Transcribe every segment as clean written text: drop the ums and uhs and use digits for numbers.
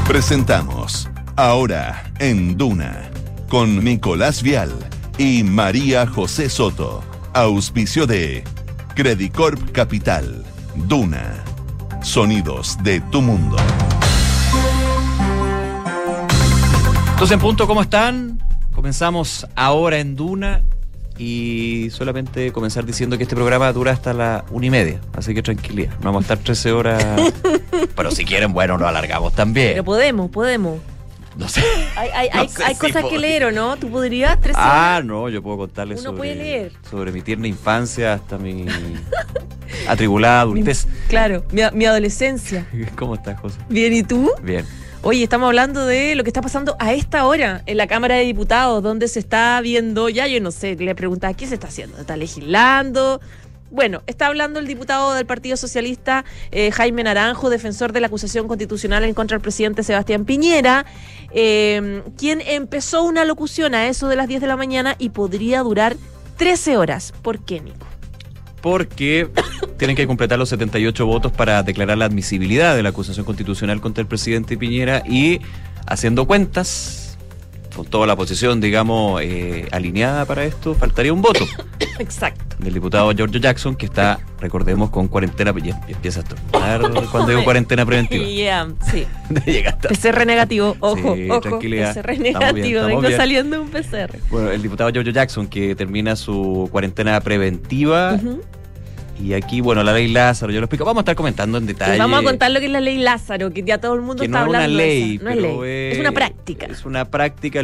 Presentamos Ahora en Duna con Nicolás Vial y María José Soto. Auspicio de Credicorp Capital. Duna. Sonidos de tu mundo. Entonces, en punto, ¿cómo están? Comenzamos Ahora en Duna y solamente comenzar diciendo que este programa dura hasta la 1:30, así que tranquilidad, no vamos a estar 13 horas, pero si quieren, bueno, nos alargamos también. Pero podemos. No sé. Hay cosas que leer, ¿o no? ¿Tú podrías 13 horas? Ah, no, yo puedo contarles Uno puede leer. sobre mi tierna infancia hasta mi atribulada adultez. Claro, mi adolescencia. ¿Cómo estás, José? Bien, ¿y tú? Bien. Oye, estamos hablando de lo que está pasando a esta hora en la Cámara de Diputados, donde se está viendo, ya yo no sé, le preguntaba, ¿qué se está haciendo? ¿Está legislando? Bueno, está hablando el diputado del Partido Socialista, Jaime Naranjo, defensor de la acusación constitucional en contra del presidente Sebastián Piñera, quien empezó una locución a eso de las 10 de la mañana y podría durar 13 horas. ¿Por qué, Nico? Porque tienen que completar los 78 votos para declarar la admisibilidad de la acusación constitucional contra el presidente Piñera y, haciendo cuentas, con toda la posición, digamos, alineada para esto, faltaría un voto. Exacto. Del diputado Giorgio Jackson, que está, recordemos, con cuarentena, y empieza a estornudar cuando digo cuarentena preventiva. Sí. Llegaste. PCR negativo, ojo, Sí, ojo, tranquilidad. PCR negativo, Estamos vengo bien. saliendo un PCR. Bueno, el diputado Giorgio Jackson, que termina su cuarentena preventiva. Ujú. Y aquí, bueno, la ley Lázaro, yo lo explico. Vamos a estar comentando en detalle. Pues vamos a contar lo que es la ley Lázaro, que ya todo el mundo que está no es una hablando ley, de esa. No es pero ley, es una práctica. Es una práctica, el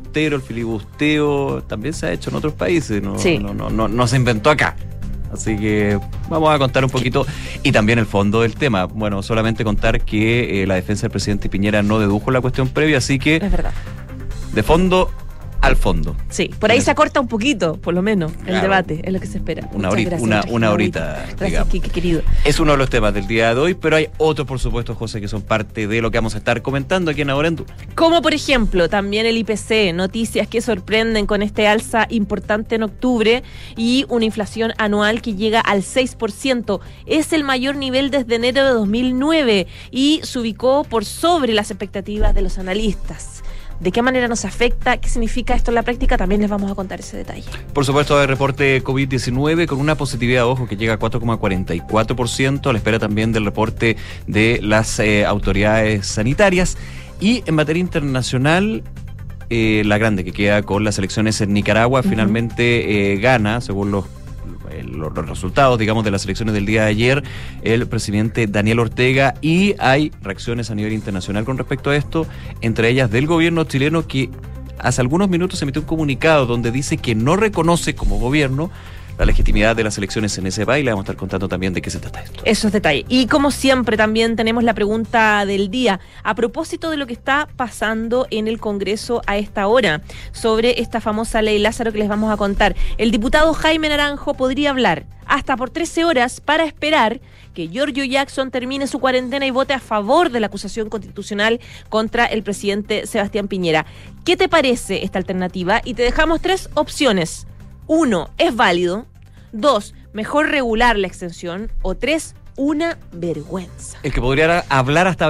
filibusteo también se ha hecho en otros países, no, Sí. no se inventó acá. Así que vamos a contar un poquito y también el fondo del tema. Bueno, solamente contar que la defensa del presidente Piñera no dedujo la cuestión previa, así que Es verdad. de fondo al fondo. Sí, por ahí se acorta un poquito, por lo menos, el Claro. debate, es lo que se espera. Una Muchas horita, gracias, una Regina, horita, Gracias, digamos. Kike, querido. Es uno de los temas del día de hoy, pero hay otros, por supuesto, José, que son parte de lo que vamos a estar comentando aquí en Ahora en Duna. Como por ejemplo, también el IPC, noticias que sorprenden con este alza importante en octubre y una inflación anual que llega al 6%. Es el mayor nivel desde enero de 2009 y se ubicó por sobre las expectativas de los analistas. ¿De qué manera nos afecta? ¿Qué significa esto en la práctica? También les vamos a contar ese detalle. Por supuesto, hay reporte COVID-19 con una positividad, ojo, que llega a 4,44%, a la espera también del reporte de las autoridades sanitarias. Y en materia internacional, la grande que queda con las elecciones en Nicaragua, finalmente gana, según los resultados, digamos, de las elecciones del día de ayer, el presidente Daniel Ortega, y hay reacciones a nivel internacional con respecto a esto, entre ellas del gobierno chileno, que hace algunos minutos emitió un comunicado donde dice que no reconoce como gobierno la legitimidad de las elecciones en ese país. Le vamos a estar contando también de qué se trata esto. Esos detalles. Y como siempre también tenemos la pregunta del día a propósito de lo que está pasando en el Congreso a esta hora sobre esta famosa ley Lázaro que les vamos a contar. El diputado Jaime Naranjo podría hablar hasta por 13 horas para esperar que Giorgio Jackson termine su cuarentena y vote a favor de la acusación constitucional contra el presidente Sebastián Piñera. ¿Qué te parece esta alternativa? Y te dejamos 3 opciones. 1, es válido. 2, mejor regular la extensión. O 3, una vergüenza. El que podría hablar hasta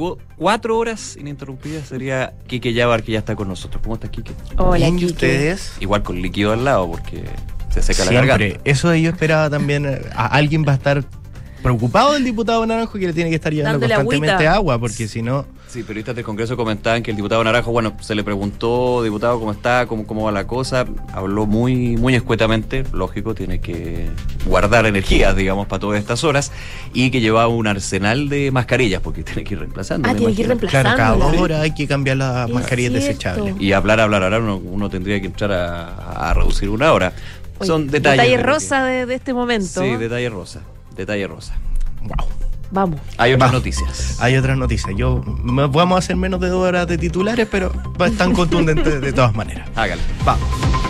24 horas ininterrumpidas sería Quique Yabar, que ya está con nosotros. ¿Cómo estás, Quique? Hola, Bien, ¿y Quique. ustedes? Igual con líquido al lado, porque se seca la Siempre. garganta. Eso yo esperaba también. Alguien va a estar preocupado del diputado Naranjo, que le tiene que estar llevando Dándole constantemente agüita. agua, porque si no... Sí, periodistas del Congreso comentaban que el diputado Naranjo, bueno, se le preguntó, diputado, ¿cómo está? ¿Cómo va la cosa? Habló muy escuetamente, lógico, tiene que guardar energías, digamos, para todas estas horas, y que llevaba un arsenal de mascarillas, porque tiene que ir reemplazando. me Tiene que ir imagino. Claro, cada reemplazándola. 2 horas hay que cambiar las Es mascarillas cierto. desechables. Y hablar, ahora uno tendría que entrar a reducir una hora. Oye, Son detalles. Detalle de lo que- rosa de este momento. Sí, detalle rosa. Wow. Vamos. Hay otras Va. noticias. Hay otras noticias. Vamos a hacer menos de 2 horas de titulares, pero están contundentes de todas maneras. Hágale. Vamos.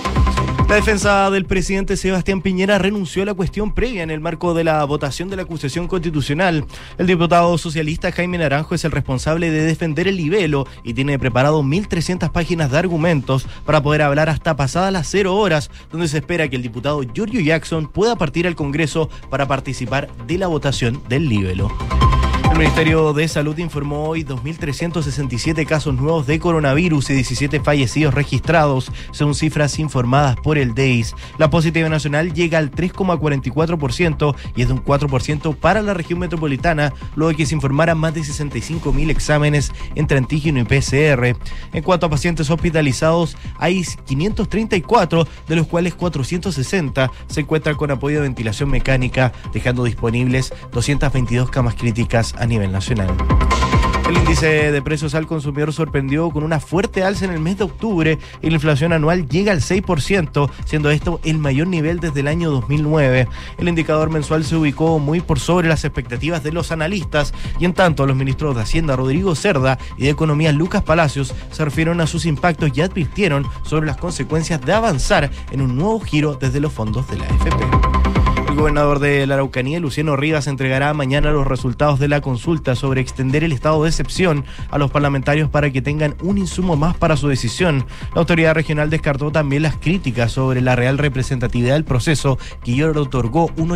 La defensa del presidente Sebastián Piñera renunció a la cuestión previa en el marco de la votación de la acusación constitucional. El diputado socialista Jaime Naranjo es el responsable de defender el libelo y tiene preparado 1.300 páginas de argumentos para poder hablar hasta pasadas las 0 horas, donde se espera que el diputado Giorgio Jackson pueda partir al Congreso para participar de la votación del libelo. El El Ministerio de Salud informó hoy 2.367 casos nuevos de coronavirus y 17 fallecidos registrados, según cifras informadas por el DEIS. La positividad nacional llega al 3,44% y es de un 4% para la región metropolitana, luego de que se informaran más de 65.000 exámenes entre antígeno y PCR. En cuanto a pacientes hospitalizados, hay 534, de los cuales 460 se encuentran con apoyo de ventilación mecánica, dejando disponibles 222 camas críticas a nivel nacional. El índice de precios al consumidor sorprendió con una fuerte alza en el mes de octubre y la inflación anual llega al 6%, siendo esto el mayor nivel desde el año 2009. El indicador mensual se ubicó muy por sobre las expectativas de los analistas y en tanto los ministros de Hacienda Rodrigo Cerda y de Economía Lucas Palacios se refirieron a sus impactos y advirtieron sobre las consecuencias de avanzar en un nuevo giro desde los fondos de la AFP. El gobernador de la Araucanía, Luciano Rivas, entregará mañana los resultados de la consulta sobre extender el estado de excepción a los parlamentarios para que tengan un insumo más para su decisión. La autoridad regional descartó también las críticas sobre la real representatividad del proceso, que ya le otorgó un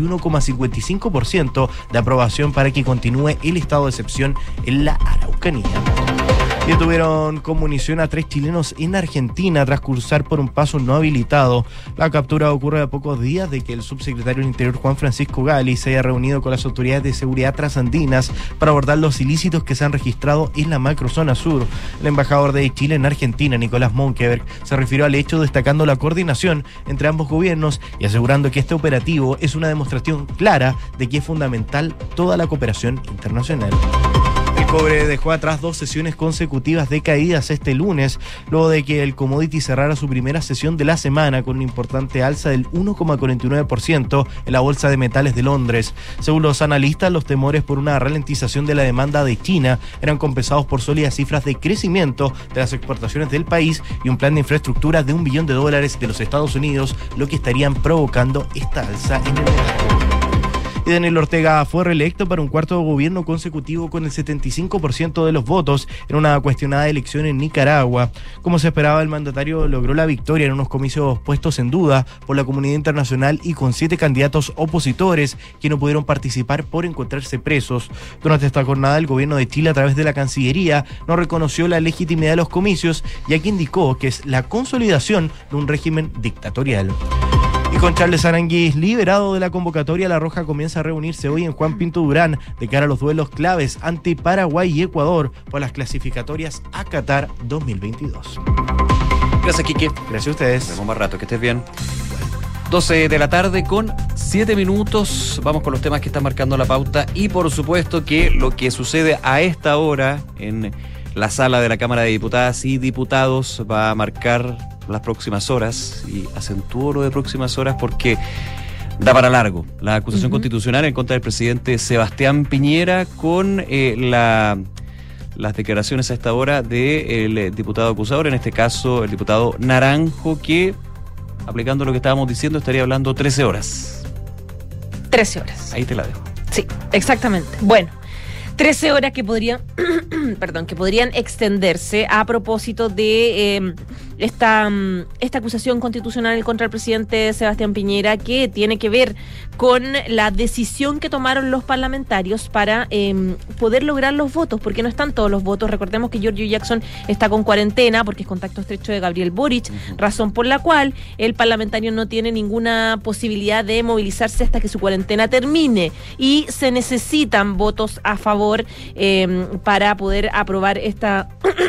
81,55% de aprobación para que continúe el estado de excepción en la Araucanía. Detuvieron con munición a 3 chilenos en Argentina tras cruzar por un paso no habilitado. La captura ocurre a pocos días de que el subsecretario del Interior Juan Francisco Gali se haya reunido con las autoridades de seguridad trasandinas para abordar los ilícitos que se han registrado en la macrozona sur. El embajador de Chile en Argentina, Nicolás Monkeberg, se refirió al hecho destacando la coordinación entre ambos gobiernos y asegurando que este operativo es una demostración clara de que es fundamental toda la cooperación internacional. El cobre dejó atrás 2 sesiones consecutivas de caídas este lunes, luego de que el commodity cerrara su primera sesión de la semana con una importante alza del 1,49% en la Bolsa de Metales de Londres. Según los analistas, los temores por una ralentización de la demanda de China eran compensados por sólidas cifras de crecimiento de las exportaciones del país y un plan de infraestructura de $1 billón de los Estados Unidos, lo que estarían provocando esta alza en el mercado. Y Daniel Ortega fue reelecto para un cuarto gobierno consecutivo con el 75% de los votos en una cuestionada elección en Nicaragua. Como se esperaba, el mandatario logró la victoria en unos comicios puestos en duda por la comunidad internacional y con 7 candidatos opositores que no pudieron participar por encontrarse presos. Durante esta jornada, el gobierno de Chile, a través de la Cancillería, no reconoció la legitimidad de los comicios, ya que indicó que es la consolidación de un régimen dictatorial. Y con Charles Aranguis liberado de la convocatoria, La Roja comienza a reunirse hoy en Juan Pinto Durán de cara a los duelos claves ante Paraguay y Ecuador por las clasificatorias a Qatar 2022. Gracias, Quique. Gracias a ustedes. Nos vemos más rato, que estés bien. 12 de la tarde con 7 minutos. Vamos con los temas que están marcando la pauta y por supuesto que lo que sucede a esta hora en la sala de la Cámara de Diputadas y Diputados va a marcar las próximas horas, y acentúo lo de próximas horas porque da para largo la acusación constitucional en contra del presidente Sebastián Piñera con las declaraciones a esta hora del diputado acusador, en este caso el diputado Naranjo, que, aplicando lo que estábamos diciendo, estaría hablando 13 horas. 13 horas. Ahí te la dejo. Sí, exactamente. Bueno, 13 horas que podrían, que podrían extenderse a propósito de esta acusación constitucional contra el presidente Sebastián Piñera, que tiene que ver con la decisión que tomaron los parlamentarios para poder lograr los votos, porque no están todos los votos. Recordemos que Giorgio Jackson está con cuarentena porque es contacto estrecho de Gabriel Boric, razón por la cual el parlamentario no tiene ninguna posibilidad de movilizarse hasta que su cuarentena termine, y se necesitan votos a favor para poder aprobar esta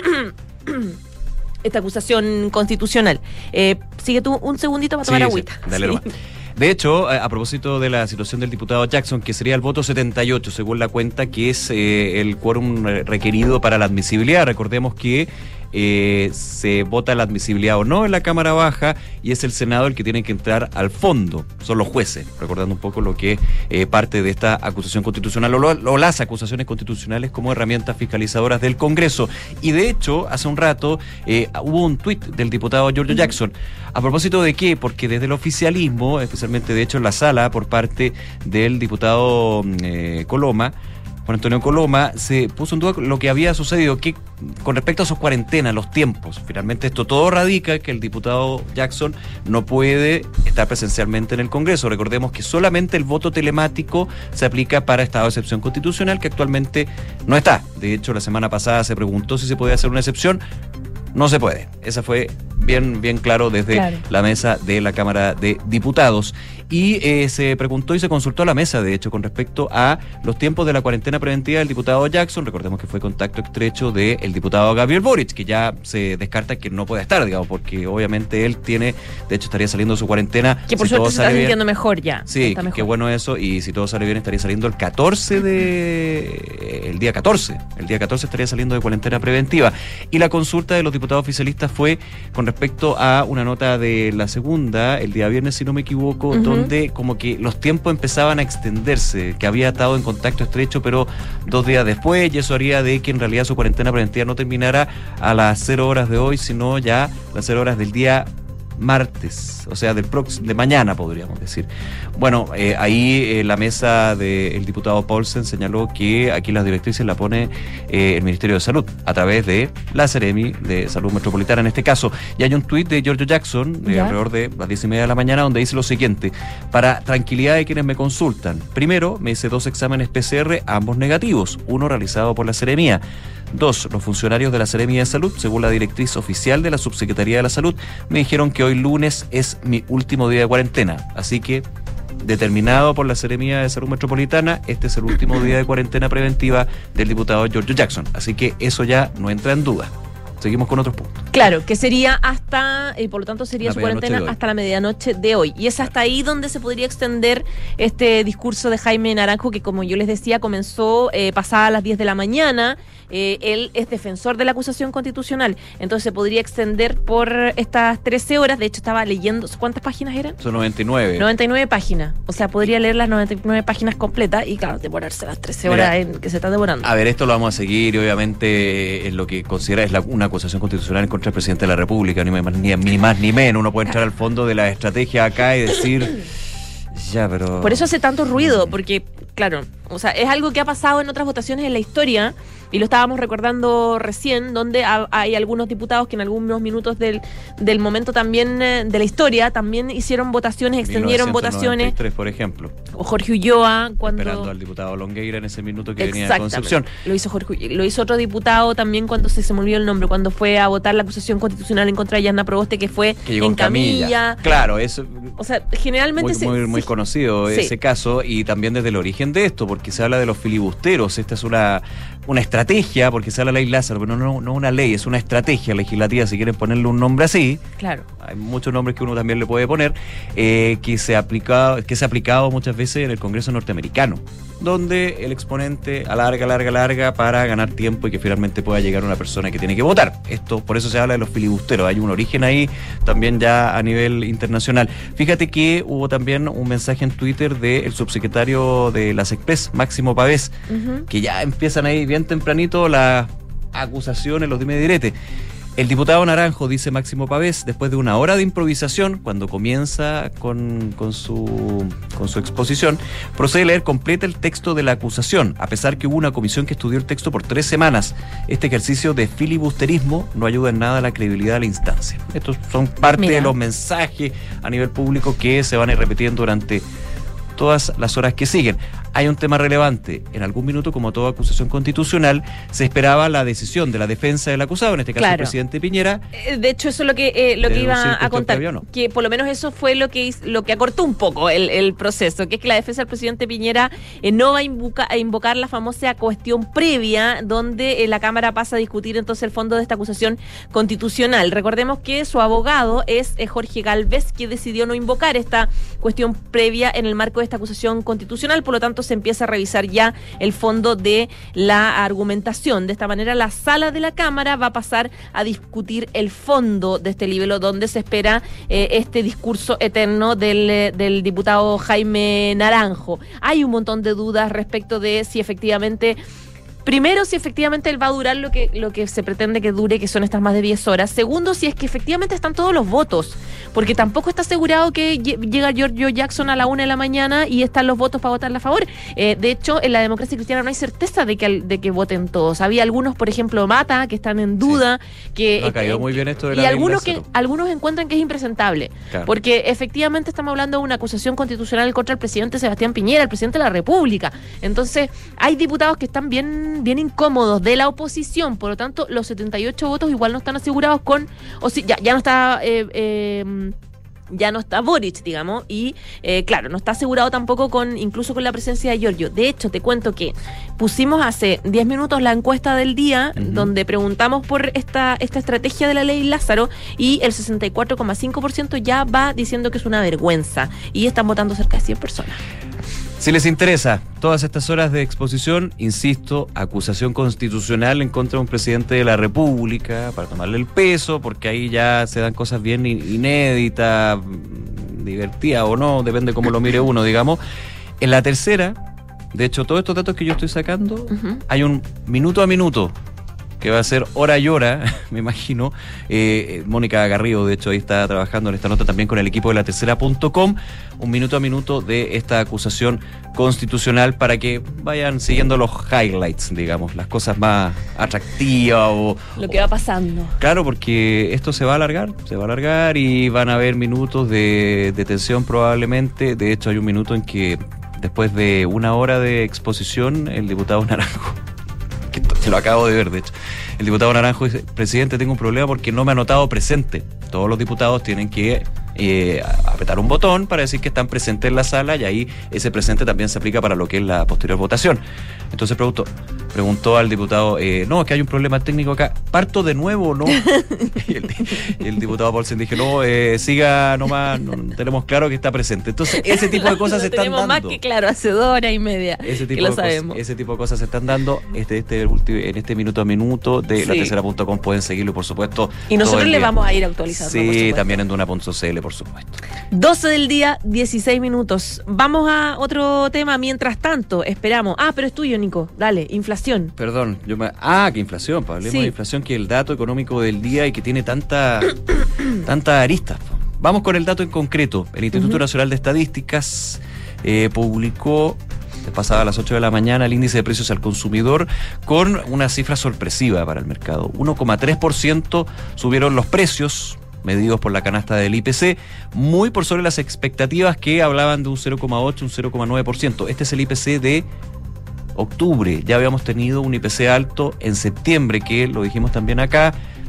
acusación constitucional. Sigue tú un segundito para tomar agüita. Dale nomás. De hecho, a propósito de la situación del diputado Jackson, que sería el voto 78, según la cuenta, que es el quórum requerido para la admisibilidad. Recordemos que se vota la admisibilidad o no en la Cámara Baja y es el Senado el que tiene que entrar al fondo. Son los jueces, recordando un poco lo que parte de esta acusación constitucional o las acusaciones constitucionales como herramientas fiscalizadoras del Congreso. Y de hecho, hace un rato hubo un tuit del diputado Giorgio Jackson. ¿A propósito de qué? Porque desde el oficialismo, especialmente de hecho en la sala, por parte del diputado Coloma, Juan Antonio Coloma, se puso en duda lo que había sucedido, que con respecto a sus cuarentenas, los tiempos. Finalmente esto todo radica que el diputado Jackson no puede estar presencialmente en el Congreso. Recordemos que solamente el voto telemático se aplica para estado de excepción constitucional, que actualmente no está. De hecho, la semana pasada se preguntó si se podía hacer una excepción. No se puede. Esa fue bien claro desde la mesa de la Cámara de Diputados. Y se preguntó y se consultó a la mesa, de hecho, con respecto a los tiempos de la cuarentena preventiva del diputado Jackson. Recordemos que fue contacto estrecho del diputado Gabriel Boric, que ya se descarta que no pueda estar, digamos, porque obviamente él tiene, de hecho, estaría saliendo de su cuarentena. Que por suerte se está sintiendo mejor ya. Sí, qué bueno eso, y si todo sale bien estaría saliendo el día 14. El día 14 estaría saliendo de cuarentena preventiva. Y la consulta de los diputados oficialistas fue con respecto a una nota de La Segunda, el día viernes, si no me equivoco, donde como que los tiempos empezaban a extenderse, que había estado en contacto estrecho, pero 2 días después, y eso haría de que en realidad su cuarentena preventiva no terminara a las 0 horas de hoy, sino ya las 0 horas del día martes, o sea, de mañana, podríamos decir. Bueno, ahí la mesa del diputado Paulsen señaló que aquí las directrices la pone el Ministerio de Salud, a través de la Seremi de Salud Metropolitana en este caso. Y hay un tuit de Giorgio Jackson, alrededor de las 10:30 de la mañana, donde dice lo siguiente: para tranquilidad de quienes me consultan, primero, me hice 2 exámenes PCR, ambos negativos, uno realizado por la Seremía. 2, los funcionarios de la Seremi de Salud, según la directriz oficial de la Subsecretaría de la Salud, me dijeron que hoy lunes es mi último día de cuarentena. Así que, determinado por la Seremi de Salud Metropolitana, este es el último día de cuarentena preventiva del diputado Giorgio Jackson. Así que eso ya no entra en duda. Seguimos con otros puntos. Claro, que sería hasta, por lo tanto sería su cuarentena hasta la medianoche de hoy. Y es hasta ahí donde se podría extender este discurso de Jaime Naranjo, que como yo les decía, comenzó pasada las 10 de la mañana. Él es defensor de la acusación constitucional, entonces se podría extender por estas 13 horas. De hecho, estaba leyendo, ¿cuántas páginas eran? Son 99. 99 páginas. O sea, podría leer las 99 páginas completas y, claro, demorarse las 13 horas en que se está demorando. A ver, esto lo vamos a seguir, y obviamente en lo que considera es una acusación constitucional en contra del presidente de la República, ni más ni menos. Uno puede entrar al fondo de la estrategia acá y decir, ya, pero... Por eso hace tanto ruido, porque, claro, o sea, es algo que ha pasado en otras votaciones en la historia, y lo estábamos recordando recién, donde hay algunos diputados que en algunos minutos del momento también de la historia también hicieron votaciones, extendieron votaciones. Por ejemplo. O Jorge Ulloa, cuando... Esperando al diputado Longueira en ese minuto que venía de Concepción. Lo hizo otro diputado también cuando se me olvidó el nombre, cuando fue a votar la acusación constitucional en contra de Yanna Proboste, que llegó en camilla. Claro, eso... O sea, generalmente... Muy conocido ese caso, y también desde el origen de esto, porque se habla de los filibusteros. Esta es una estrategia, porque se habla de ley Lázaro, pero no una ley, es una estrategia legislativa, si quieren ponerle un nombre así. Claro. Hay muchos nombres que uno también le puede poner, que se ha aplicado muchas veces en el Congreso norteamericano, donde el exponente alarga para ganar tiempo y que finalmente pueda llegar una persona que tiene que votar. Por eso se habla de los filibusteros. Hay un origen ahí también ya a nivel internacional. Fíjate que hubo también un mensaje en Twitter del subsecretario de las Express, Máximo Pavés, que ya empiezan ahí bien tempranito las acusaciones, los dime direte. El diputado Naranjo, dice Máximo Pavés, después de una hora de improvisación, cuando comienza con su exposición, procede a leer completa el texto de la acusación, a pesar que hubo una comisión que estudió el texto por 3 semanas. Este ejercicio de filibusterismo no ayuda en nada a la credibilidad de la instancia. Estos son parte de los mensajes a nivel público que se van a ir repitiendo durante todas las horas que siguen. Hay un tema relevante. En algún minuto, como toda acusación constitucional, se esperaba la decisión de la defensa del acusado, en este caso el presidente Piñera. De hecho, eso es lo que iba a contar, que por lo menos eso fue lo que acortó un poco el proceso, que es que la defensa del presidente Piñera no va a invocar la famosa cuestión previa, donde la Cámara pasa a discutir entonces el fondo de esta acusación constitucional. Recordemos que su abogado es Jorge Gálvez, que decidió no invocar esta cuestión previa en el marco de esta acusación constitucional. Por lo tanto, se empieza a revisar ya el fondo de la argumentación. De esta manera, la sala de la Cámara va a pasar a discutir el fondo de este libro, donde se espera este discurso eterno del diputado Jaime Naranjo. Hay un montón de dudas respecto de si efectivamente... Primero, si efectivamente él va a durar lo que se pretende que dure, que son estas más de 10 horas. Segundo, si es que efectivamente están todos los votos. porque tampoco está asegurado que llega Giorgio Jackson a la 1 de la mañana y están los votos para votarle a favor. De hecho, en la democracia cristiana no hay certeza de que voten todos. Había algunos, por ejemplo, Mata, que están en duda, que no ha caído muy bien esto de la y ley algunos encuentran que es impresentable, claro, porque efectivamente estamos hablando de una acusación constitucional contra el presidente Sebastián Piñera, el presidente de la República. Entonces, hay diputados que están bien incómodos de la oposición, por lo tanto, los 78 votos igual no están asegurados ya no está ya no está Boric, digamos, y claro, no está asegurado tampoco incluso con la presencia de Giorgio. De hecho, te cuento que pusimos hace 10 minutos la encuesta del día, donde preguntamos por esta estrategia de la ley Lázaro, y el 64,5% ya va diciendo que es una vergüenza, y están votando cerca de 100 personas. Si les interesa todas estas horas de exposición, insisto, acusación constitucional en contra de un presidente de la República para tomarle el peso, porque ahí ya se dan cosas bien inéditas, divertidas o no, depende cómo lo mire uno, digamos. En la tercera, de hecho, todos estos datos que yo estoy sacando, hay un minuto a minuto que va a ser hora y hora, me imagino. Mónica Garrido, de hecho, ahí está trabajando en esta nota también con el equipo de latercera.com, un minuto a minuto de esta acusación constitucional para que vayan siguiendo los highlights, digamos, las cosas más atractivas lo que va pasando. Claro, porque esto se va a alargar y van a haber minutos de tensión probablemente. De hecho, hay un minuto en que después de una hora de exposición, el diputado Naranjo, que lo acabo de ver, de hecho, el diputado Naranjo dice: presidente, tengo un problema porque no me ha anotado presente. Todos los diputados tienen que apretar un botón para decir que están presentes en la sala, y ahí ese presente también se aplica para lo que es la posterior votación. Entonces preguntó al diputado, no, es que hay un problema técnico acá, ¿parto de nuevo, no? y el diputado Paulsen dijo, no, siga nomás, no, tenemos claro que está presente. Entonces ese tipo de cosas se están dando. Tenemos más que claro, hace 2 horas y media que lo sabemos. Ese tipo de cosas se están dando en este minuto a minuto de latercera.com. Pueden seguirlo, por supuesto. Y nosotros le vamos a ir actualizando. Sí, también en duna.cl, por supuesto. 12 del día, 16 minutos. Vamos a otro tema. Mientras tanto, esperamos. Pero es tuyo, Nico. Dale, inflación. Perdón, que inflación, hablemos de inflación, que es el dato económico del día y que tiene tantas aristas. Vamos con el dato en concreto. El Instituto Nacional de Estadísticas publicó, pasada a las 8 de la mañana, el índice de precios al consumidor con una cifra sorpresiva para el mercado. 1,3% subieron los precios medidos por la canasta del IPC, muy por sobre las expectativas que hablaban de un 0,8, un 0,9%. Este es el IPC de octubre. Ya habíamos tenido un IPC alto en septiembre, que lo dijimos también acá,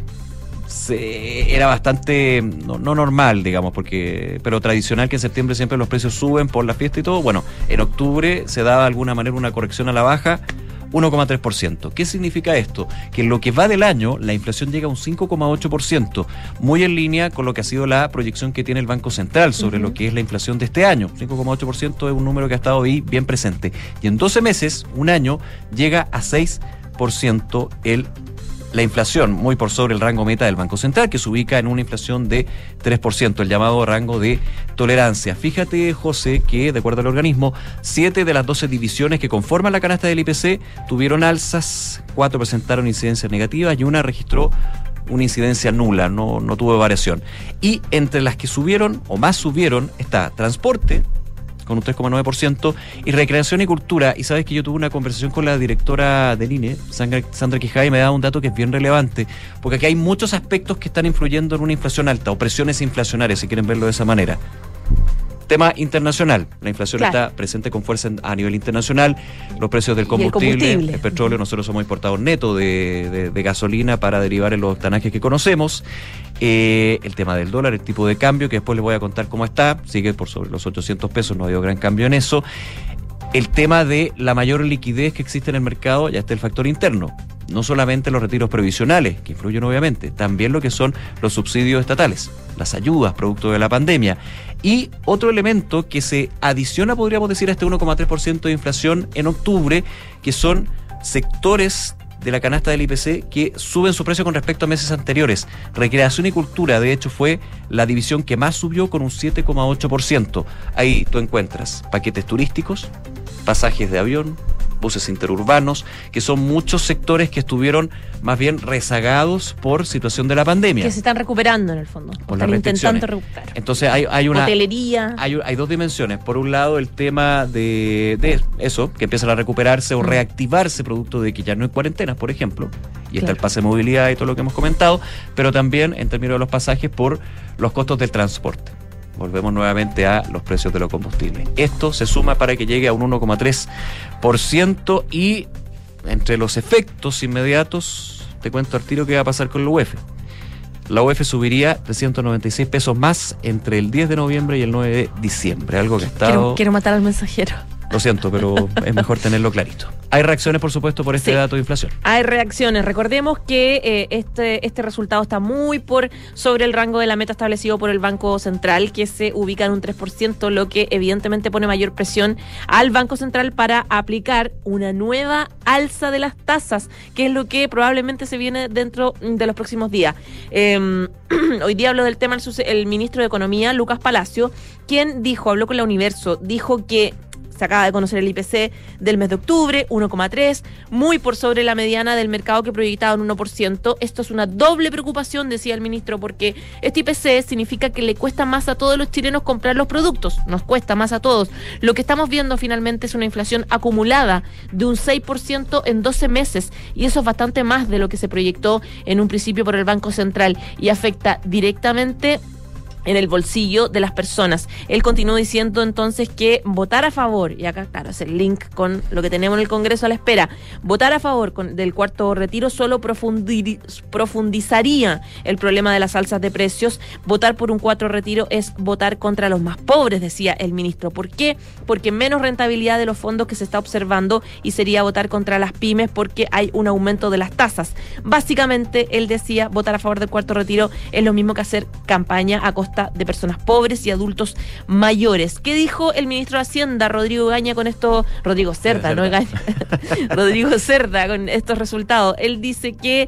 era bastante no normal, digamos, pero tradicional, que en septiembre siempre los precios suben por la fiesta y todo. Bueno, en octubre se daba de alguna manera una corrección a la baja, 1,3%. ¿Qué significa esto? Que en lo que va del año, la inflación llega a un 5,8%, muy en línea con lo que ha sido la proyección que tiene el Banco Central sobre lo que es la inflación de este año. 5,8% es un número que ha estado ahí bien presente. Y en 12 meses, un año, llega a 6% la inflación, muy por sobre el rango meta del Banco Central, que se ubica en una inflación de 3%, el llamado rango de tolerancia. Fíjate, José, que de acuerdo al organismo, 7 de las 12 divisiones que conforman la canasta del IPC tuvieron alzas, 4 presentaron incidencias negativas y una registró una incidencia nula, no tuvo variación. Y entre las que subieron o más subieron está transporte, con un 3,9%, y recreación y cultura. Y sabes que yo tuve una conversación con la directora del INE, Sandra Quijada, y me da un dato que es bien relevante, porque aquí hay muchos aspectos que están influyendo en una inflación alta, o presiones inflacionarias, si quieren verlo de esa manera. Tema internacional, la inflación está presente con fuerza a nivel internacional, los precios del combustible, el petróleo, nosotros somos importadores netos de gasolina para derivar en los octanajes que conocemos, el tema del dólar, el tipo de cambio, que después les voy a contar cómo está, sigue por sobre los 800 pesos, no ha habido gran cambio en eso. El tema de la mayor liquidez que existe en el mercado, ya está el factor interno, no solamente los retiros previsionales, que influyen obviamente, también lo que son los subsidios estatales, las ayudas producto de la pandemia. Y otro elemento que se adiciona, podríamos decir, a este 1,3% de inflación en octubre, que son sectores de la canasta del IPC que suben su precio con respecto a meses anteriores. Recreación y cultura, de hecho, fue la división que más subió con un 7,8%. Ahí tú encuentras paquetes turísticos, pasajes de avión, buses interurbanos, que son muchos sectores que estuvieron más bien rezagados por situación de la pandemia. Que se están recuperando en el fondo. Por las Están restricciones. intentando recuperar. Entonces hay una... Hotelería. Hay dos dimensiones. Por un lado, el tema de eso, que empiezan a recuperarse o reactivarse producto de que ya no hay cuarentenas, por ejemplo. Y está el pase de movilidad y todo lo que hemos comentado, pero también en términos de los pasajes por los costos del transporte. Volvemos nuevamente a los precios de los combustibles. Esto se suma para que llegue a un 1,3% y entre los efectos inmediatos, te cuento al tiro qué va a pasar con la UEF. La UEF subiría 396 pesos más entre el 10 de noviembre y el 9 de diciembre. Algo que ha estado... Quiero matar al mensajero. Lo siento, pero es mejor tenerlo clarito. Hay reacciones, por supuesto, por este dato de inflación. Hay reacciones. Recordemos que este resultado está muy por sobre el rango de la meta establecido por el Banco Central, que se ubica en un 3%, lo que evidentemente pone mayor presión al Banco Central para aplicar una nueva alza de las tasas, que es lo que probablemente se viene dentro de los próximos días. Hoy día habló del tema el ministro de Economía, Lucas Palacio, quien habló con La Universo, dijo que se acaba de conocer el IPC del mes de octubre, 1,3, muy por sobre la mediana del mercado que proyectaba en 1%. Esto es una doble preocupación, decía el ministro, porque este IPC significa que le cuesta más a todos los chilenos comprar los productos, nos cuesta más a todos. Lo que estamos viendo finalmente es una inflación acumulada de un 6% en 12 meses, y eso es bastante más de lo que se proyectó en un principio por el Banco Central, y afecta directamente en el bolsillo de las personas. Él continuó diciendo entonces que votar a favor, y acá claro es el link con lo que tenemos en el Congreso a la espera, votar a favor del cuarto retiro solo profundizaría el problema de las alzas de precios. Votar por un cuarto retiro es votar contra los más pobres, decía el ministro. ¿Por qué? Porque menos rentabilidad de los fondos que se está observando, y sería votar contra las pymes porque hay un aumento de las tasas. Básicamente, él decía, votar a favor del cuarto retiro es lo mismo que hacer campaña a costa de personas pobres y adultos mayores. ¿Qué dijo el ministro de Hacienda, Rodrigo Gaña, con esto? Rodrigo Cerda, no Gaña. Rodrigo Cerda, con estos resultados. Él dice que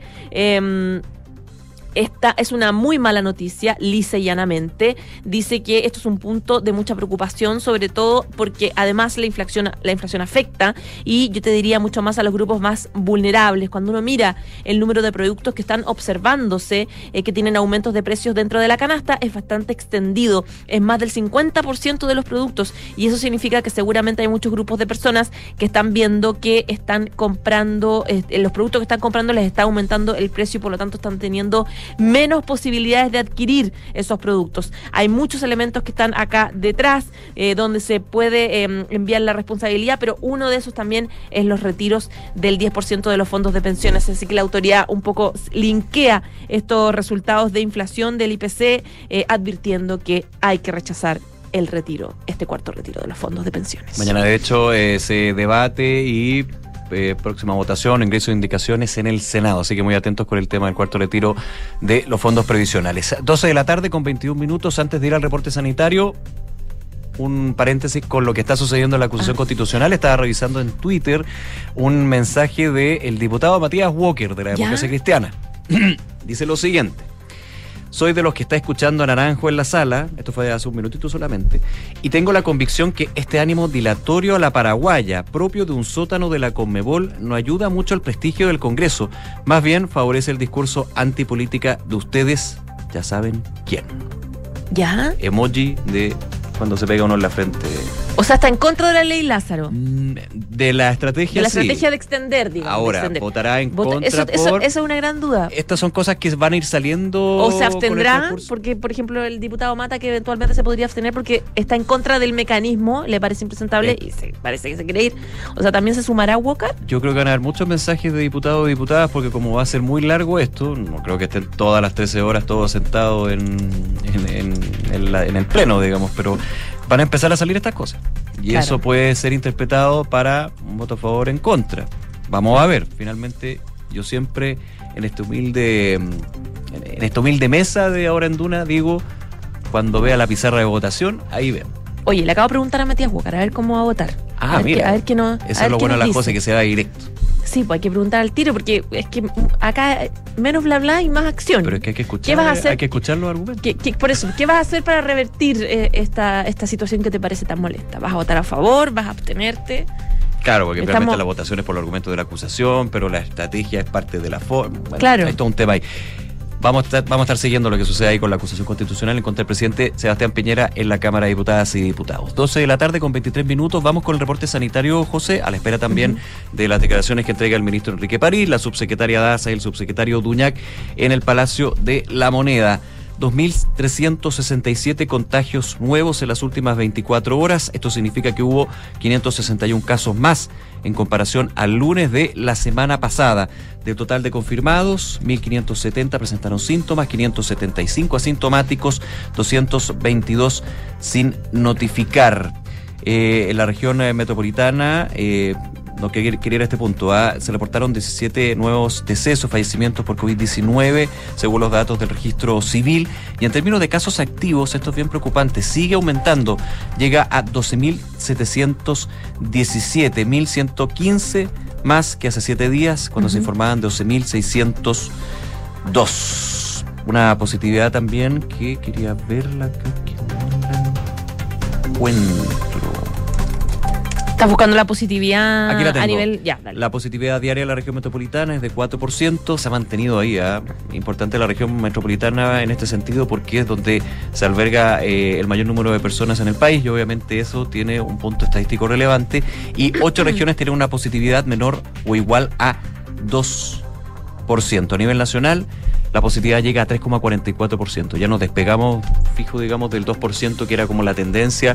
esta es una muy mala noticia, lisa y llanamente. Dice que esto es un punto de mucha preocupación, sobre todo porque además la inflación afecta, y yo te diría mucho más a los grupos más vulnerables. Cuando uno mira el número de productos que están observándose, que tienen aumentos de precios dentro de la canasta, es bastante extendido, es más del 50% de los productos, y eso significa que seguramente hay muchos grupos de personas que están viendo que están comprando, los productos que están comprando les está aumentando el precio, y por lo tanto están teniendo menos posibilidades de adquirir esos productos. Hay muchos elementos que están acá detrás, donde se puede enviar la responsabilidad, pero uno de esos también es los retiros del 10% de los fondos de pensiones. Así que la autoridad un poco linkea estos resultados de inflación del IPC, advirtiendo que hay que rechazar el retiro, este cuarto retiro de los fondos de pensiones. Mañana, de hecho, se debate y próxima votación, ingreso de indicaciones en el Senado, así que muy atentos con el tema del cuarto retiro de los fondos previsionales. 12 de la tarde con 21 minutos. Antes de ir al reporte sanitario, un paréntesis con lo que está sucediendo en la acusación constitucional. Estaba revisando en Twitter un mensaje del diputado Matías Walker de la Democracia Cristiana. Dice lo siguiente: soy de los que está escuchando a Naranjo en la sala, esto fue hace un minutito solamente, y tengo la convicción que este ánimo dilatorio a la paraguaya, propio de un sótano de la Conmebol, no ayuda mucho al prestigio del Congreso, más bien favorece el discurso antipolítica de ustedes, ya saben quién. ¿Ya? Emoji de cuando se pega uno en la frente. O sea, está en contra de la ley Lázaro. De la estrategia, de la estrategia de extender, digamos. Ahora, votará en contra eso es una gran duda. Estas son cosas que van a ir saliendo. O se abstendrá, porque, por ejemplo, el diputado Mata, que eventualmente se podría abstener porque está en contra del mecanismo, le parece impresentable y parece que se quiere ir. O sea, ¿también se sumará Walker? Yo creo que van a haber muchos mensajes de diputados y diputadas, porque como va a ser muy largo esto, no creo que estén todas las 13 horas todos sentados en el pleno, digamos, pero van a empezar a salir estas cosas. Y claro, eso puede ser interpretado para un voto a favor o en contra. Vamos a ver. Finalmente, yo siempre en esta humilde mesa de Ahora en Duna digo, cuando vea la pizarra de votación, ahí vemos. Oye, le acabo de preguntar a Matías Walker a ver cómo va a votar. Mira. A ver qué no. Eso es lo bueno de las cosas, que se va directo. Sí, pues hay que preguntar al tiro, porque es que acá menos bla bla y más acción. Pero es que hay que escuchar. ¿Qué vas a hacer? Hay que escuchar los argumentos. Por eso, ¿qué vas a hacer para revertir esta situación que te parece tan molesta? ¿Vas a votar a favor? ¿Vas a abstenerte? Claro, porque realmente la votación es por los argumentos de la acusación, pero la estrategia es parte de la forma. Bueno, claro. Hay todo un tema ahí. Vamos a estar siguiendo lo que sucede ahí con la acusación constitucional en contra del presidente Sebastián Piñera en la Cámara de Diputadas y Diputados. 12 de la tarde con 23 minutos. Vamos con el reporte sanitario, José, a la espera también de las declaraciones que entrega el ministro Enrique París, la subsecretaria Daza y el subsecretario Duñac en el Palacio de la Moneda. 2.367 contagios nuevos en las últimas 24 horas. Esto significa que hubo 561 casos más en comparación al lunes de la semana pasada. Del total de confirmados, 1.570 presentaron síntomas, 575 asintomáticos, 222 sin notificar. En la región metropolitana, no quería ir a este punto, se reportaron 17 nuevos decesos, fallecimientos por COVID-19, según los datos del registro civil. Y en términos de casos activos, esto es bien preocupante, sigue aumentando, llega a 12.717, 1.115 más que hace 7 días, cuando se informaban de 12.602. Una positividad también que quería verla, creo que no la encuentro. Estás buscando la positividad Aquí la tengo. A nivel... Ya, dale. La positividad diaria de la región metropolitana es de 4%, se ha mantenido ahí. Importante la región metropolitana en este sentido porque es donde se alberga el mayor número de personas en el país y obviamente eso tiene un punto estadístico relevante. Y 8 regiones tienen una positividad menor o igual a 2%. A nivel nacional, la positividad llega a 3,44%. Ya nos despegamos, fijo, digamos, del 2%, que era como la tendencia,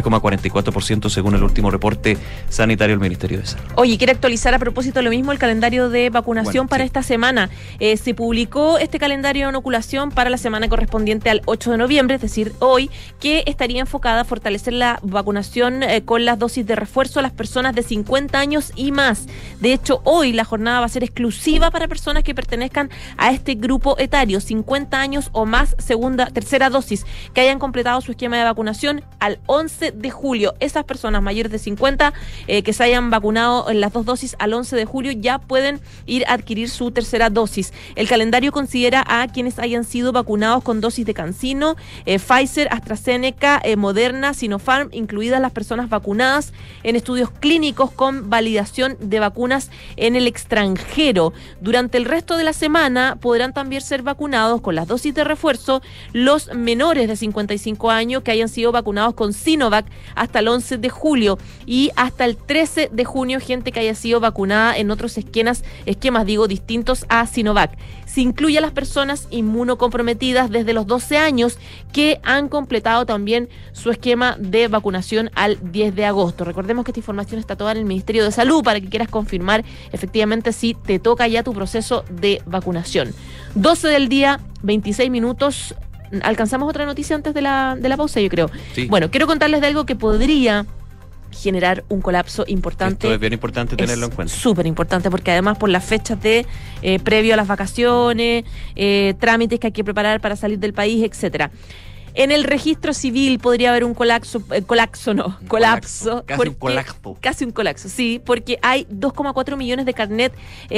3,44% según el último reporte sanitario del Ministerio de Salud. Oye, quiero actualizar a propósito de lo mismo el calendario de vacunación para esta semana. Se publicó este calendario de inoculación para la semana correspondiente al 8 de noviembre, es decir, hoy, que estaría enfocada a fortalecer la vacunación con las dosis de refuerzo a las personas de 50 años y más. De hecho, hoy la jornada va a ser exclusiva para personas que pertenezcan a este grupo etario, 50 años o más, tercera dosis, que hayan completado su esquema de vacunación al 11 de julio. Esas personas mayores de 50 que se hayan vacunado en las 2 dosis al 11 de julio ya pueden ir a adquirir su tercera dosis. El calendario considera a quienes hayan sido vacunados con dosis de CanSino, Pfizer, AstraZeneca, Moderna, Sinopharm, incluidas las personas vacunadas en estudios clínicos con validación de vacunas en el extranjero. Durante el resto de la semana podrán también ser vacunados con las dosis de refuerzo los menores de 55 años que hayan sido vacunados con Sinovac hasta el 11 de julio y hasta el 13 de junio gente que haya sido vacunada en otros esquemas distintos a Sinovac. Se incluye a las personas inmunocomprometidas desde los 12 años que han completado también su esquema de vacunación al 10 de agosto. Recordemos que esta información está toda en el Ministerio de Salud para que quieras confirmar efectivamente si te toca ya tu proceso de vacunación. 12 del día, 26 minutos. ¿Alcanzamos otra noticia antes de la pausa, yo creo? Sí. Bueno, quiero contarles de algo que podría generar un colapso importante. Esto es bien importante tenerlo en cuenta. Súper importante porque además por las fechas de previo a las vacaciones, trámites que hay que preparar para salir del país, etcétera. En el registro civil podría haber un colapso. Casi un colapso, sí, porque hay 2,4 millones de carnet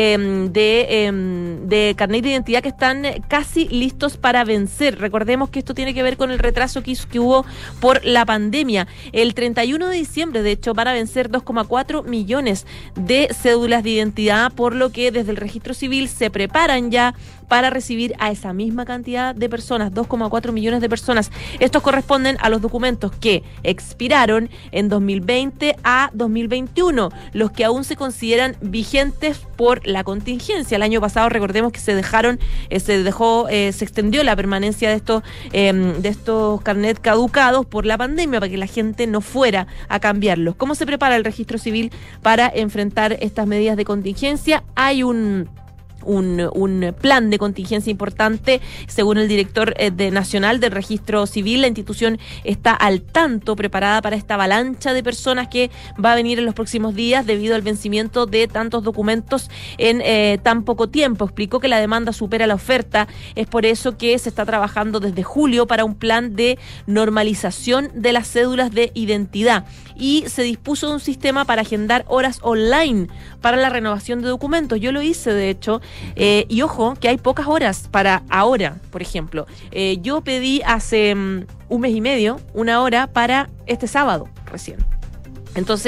de carnet de identidad que están casi listos para vencer. Recordemos que esto tiene que ver con el retraso que hubo por la pandemia. El 31 de diciembre, de hecho, van a vencer 2,4 millones de cédulas de identidad, por lo que desde el registro civil se preparan ya para recibir a esa misma cantidad de personas, 2,4 millones de personas. Estos corresponden a los documentos que expiraron en 2020 a 2021, los que aún se consideran vigentes por la contingencia. El año pasado, recordemos que se extendió la permanencia de estos carnet caducados por la pandemia para que la gente no fuera a cambiarlos. ¿Cómo se prepara el registro civil para enfrentar estas medidas de contingencia? Hay un plan de contingencia importante. Según el director nacional del registro civil, la institución está al tanto, preparada para esta avalancha de personas que va a venir en los próximos días debido al vencimiento de tantos documentos en tan poco tiempo. Explicó que la demanda supera la oferta, es por eso que se está trabajando desde julio para un plan de normalización de las cédulas de identidad y se dispuso un sistema para agendar horas online para la renovación de documentos. Yo lo hice, de hecho, y ojo, que hay pocas horas para ahora, por ejemplo. Yo pedí hace un mes y medio una hora para este sábado recién. Entonces,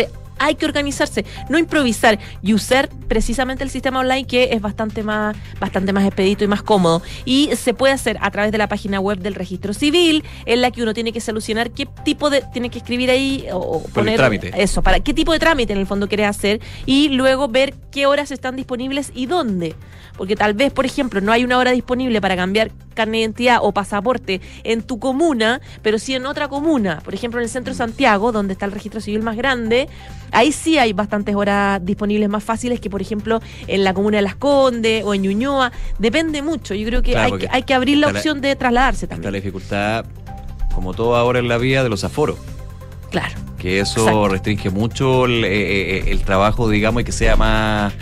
hay que organizarse, no improvisar y usar precisamente el sistema online, que es bastante más expedito y más cómodo. Y se puede hacer a través de la página web del Registro Civil, en la que uno tiene que solucionar qué tipo de, tiene que escribir ahí o poner el trámite. Eso, para qué tipo de trámite en el fondo quieres hacer, y luego ver qué horas están disponibles y dónde. Porque tal vez, por ejemplo, no hay una hora disponible para cambiar carnet de identidad o pasaporte en tu comuna, pero sí en otra comuna. Por ejemplo, en el centro de Santiago, donde está el registro civil más grande, ahí sí hay bastantes horas disponibles más fáciles que, por ejemplo, en la comuna de Las Condes o en Ñuñoa. Depende mucho. Yo creo que Claro, hay que abrir la opción de trasladarse Está también. la dificultad, como todo ahora en la vida, de los aforos. Claro. Que eso Exacto. restringe mucho el trabajo, digamos, y que sea más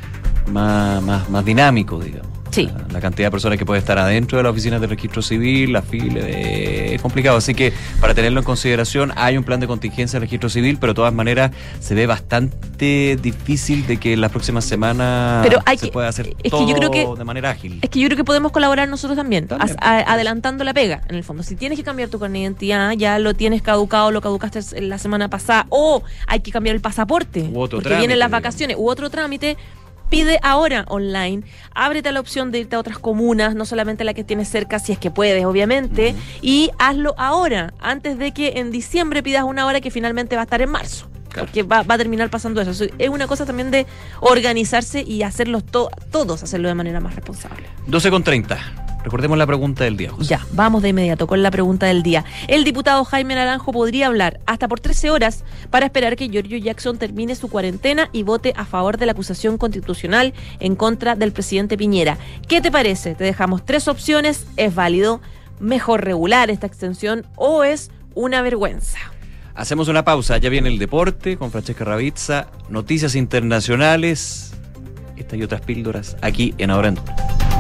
dinámico, digamos. Sí. La cantidad de personas que puede estar adentro de la oficina del registro civil, la fila, es complicado. Así que, para tenerlo en consideración, hay un plan de contingencia del registro civil, pero de todas maneras se ve bastante difícil de que en las próximas semanas se pueda hacer todo yo creo que, de manera ágil. Es que yo creo que podemos colaborar nosotros también. También. Adelantando la pega, en el fondo. Si tienes que cambiar tu carnet de identidad, ya lo tienes caducado, lo caducaste la semana pasada, o hay que cambiar el pasaporte, U otro porque trámite, vienen las digamos. vacaciones, u otro trámite. Pide ahora online, ábrete a la opción de irte a otras comunas, no solamente la que tienes cerca, si es que puedes, obviamente, y hazlo ahora, antes de que en diciembre pidas una hora que finalmente va a estar en marzo. Claro. Porque va a terminar pasando eso. Es una cosa también de organizarse y hacerlo todos hacerlo de manera más responsable. 12:30. Recordemos la pregunta del día, José. Ya, vamos de inmediato con la pregunta del día. El diputado Jaime Naranjo podría hablar hasta por 13 horas para esperar que Giorgio Jackson termine su cuarentena y vote a favor de la acusación constitucional en contra del presidente Piñera. ¿Qué te parece? Te dejamos 3 opciones. ¿Es válido? ¿Mejor regular esta extensión o es una vergüenza? Hacemos una pausa. Ya viene el deporte con Francesca Ravizza, noticias internacionales, estas y otras píldoras aquí en Ahora en Duna.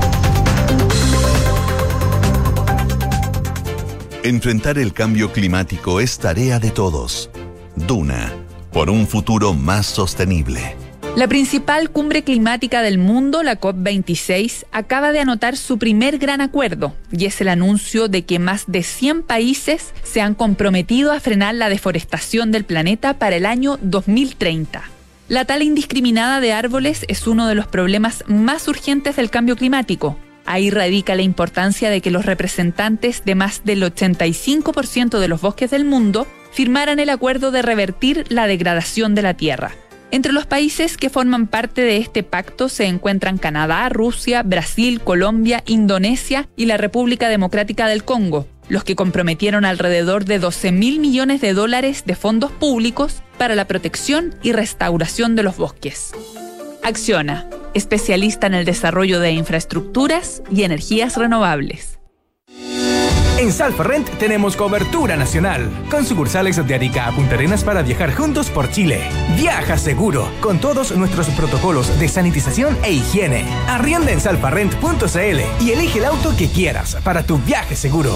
Enfrentar el cambio climático es tarea de todos. Duna, por un futuro más sostenible. La principal cumbre climática del mundo, la COP26, acaba de anotar su primer gran acuerdo, y es el anuncio de que más de 100 países se han comprometido a frenar la deforestación del planeta para el año 2030. La tala indiscriminada de árboles es uno de los problemas más urgentes del cambio climático. Ahí radica la importancia de que los representantes de más del 85% de los bosques del mundo firmaran el acuerdo de revertir la degradación de la tierra. Entre los países que forman parte de este pacto se encuentran Canadá, Rusia, Brasil, Colombia, Indonesia y la República Democrática del Congo, los que comprometieron alrededor de $12.000 millones de fondos públicos para la protección y restauración de los bosques. Acciona, especialista en el desarrollo de infraestructuras y energías renovables. En Salfarrent tenemos cobertura nacional, con sucursales de Arica a Punta Arenas para viajar juntos por Chile. Viaja seguro, con todos nuestros protocolos de sanitización e higiene. Arrienda en salfarrent.cl y elige el auto que quieras para tu viaje seguro.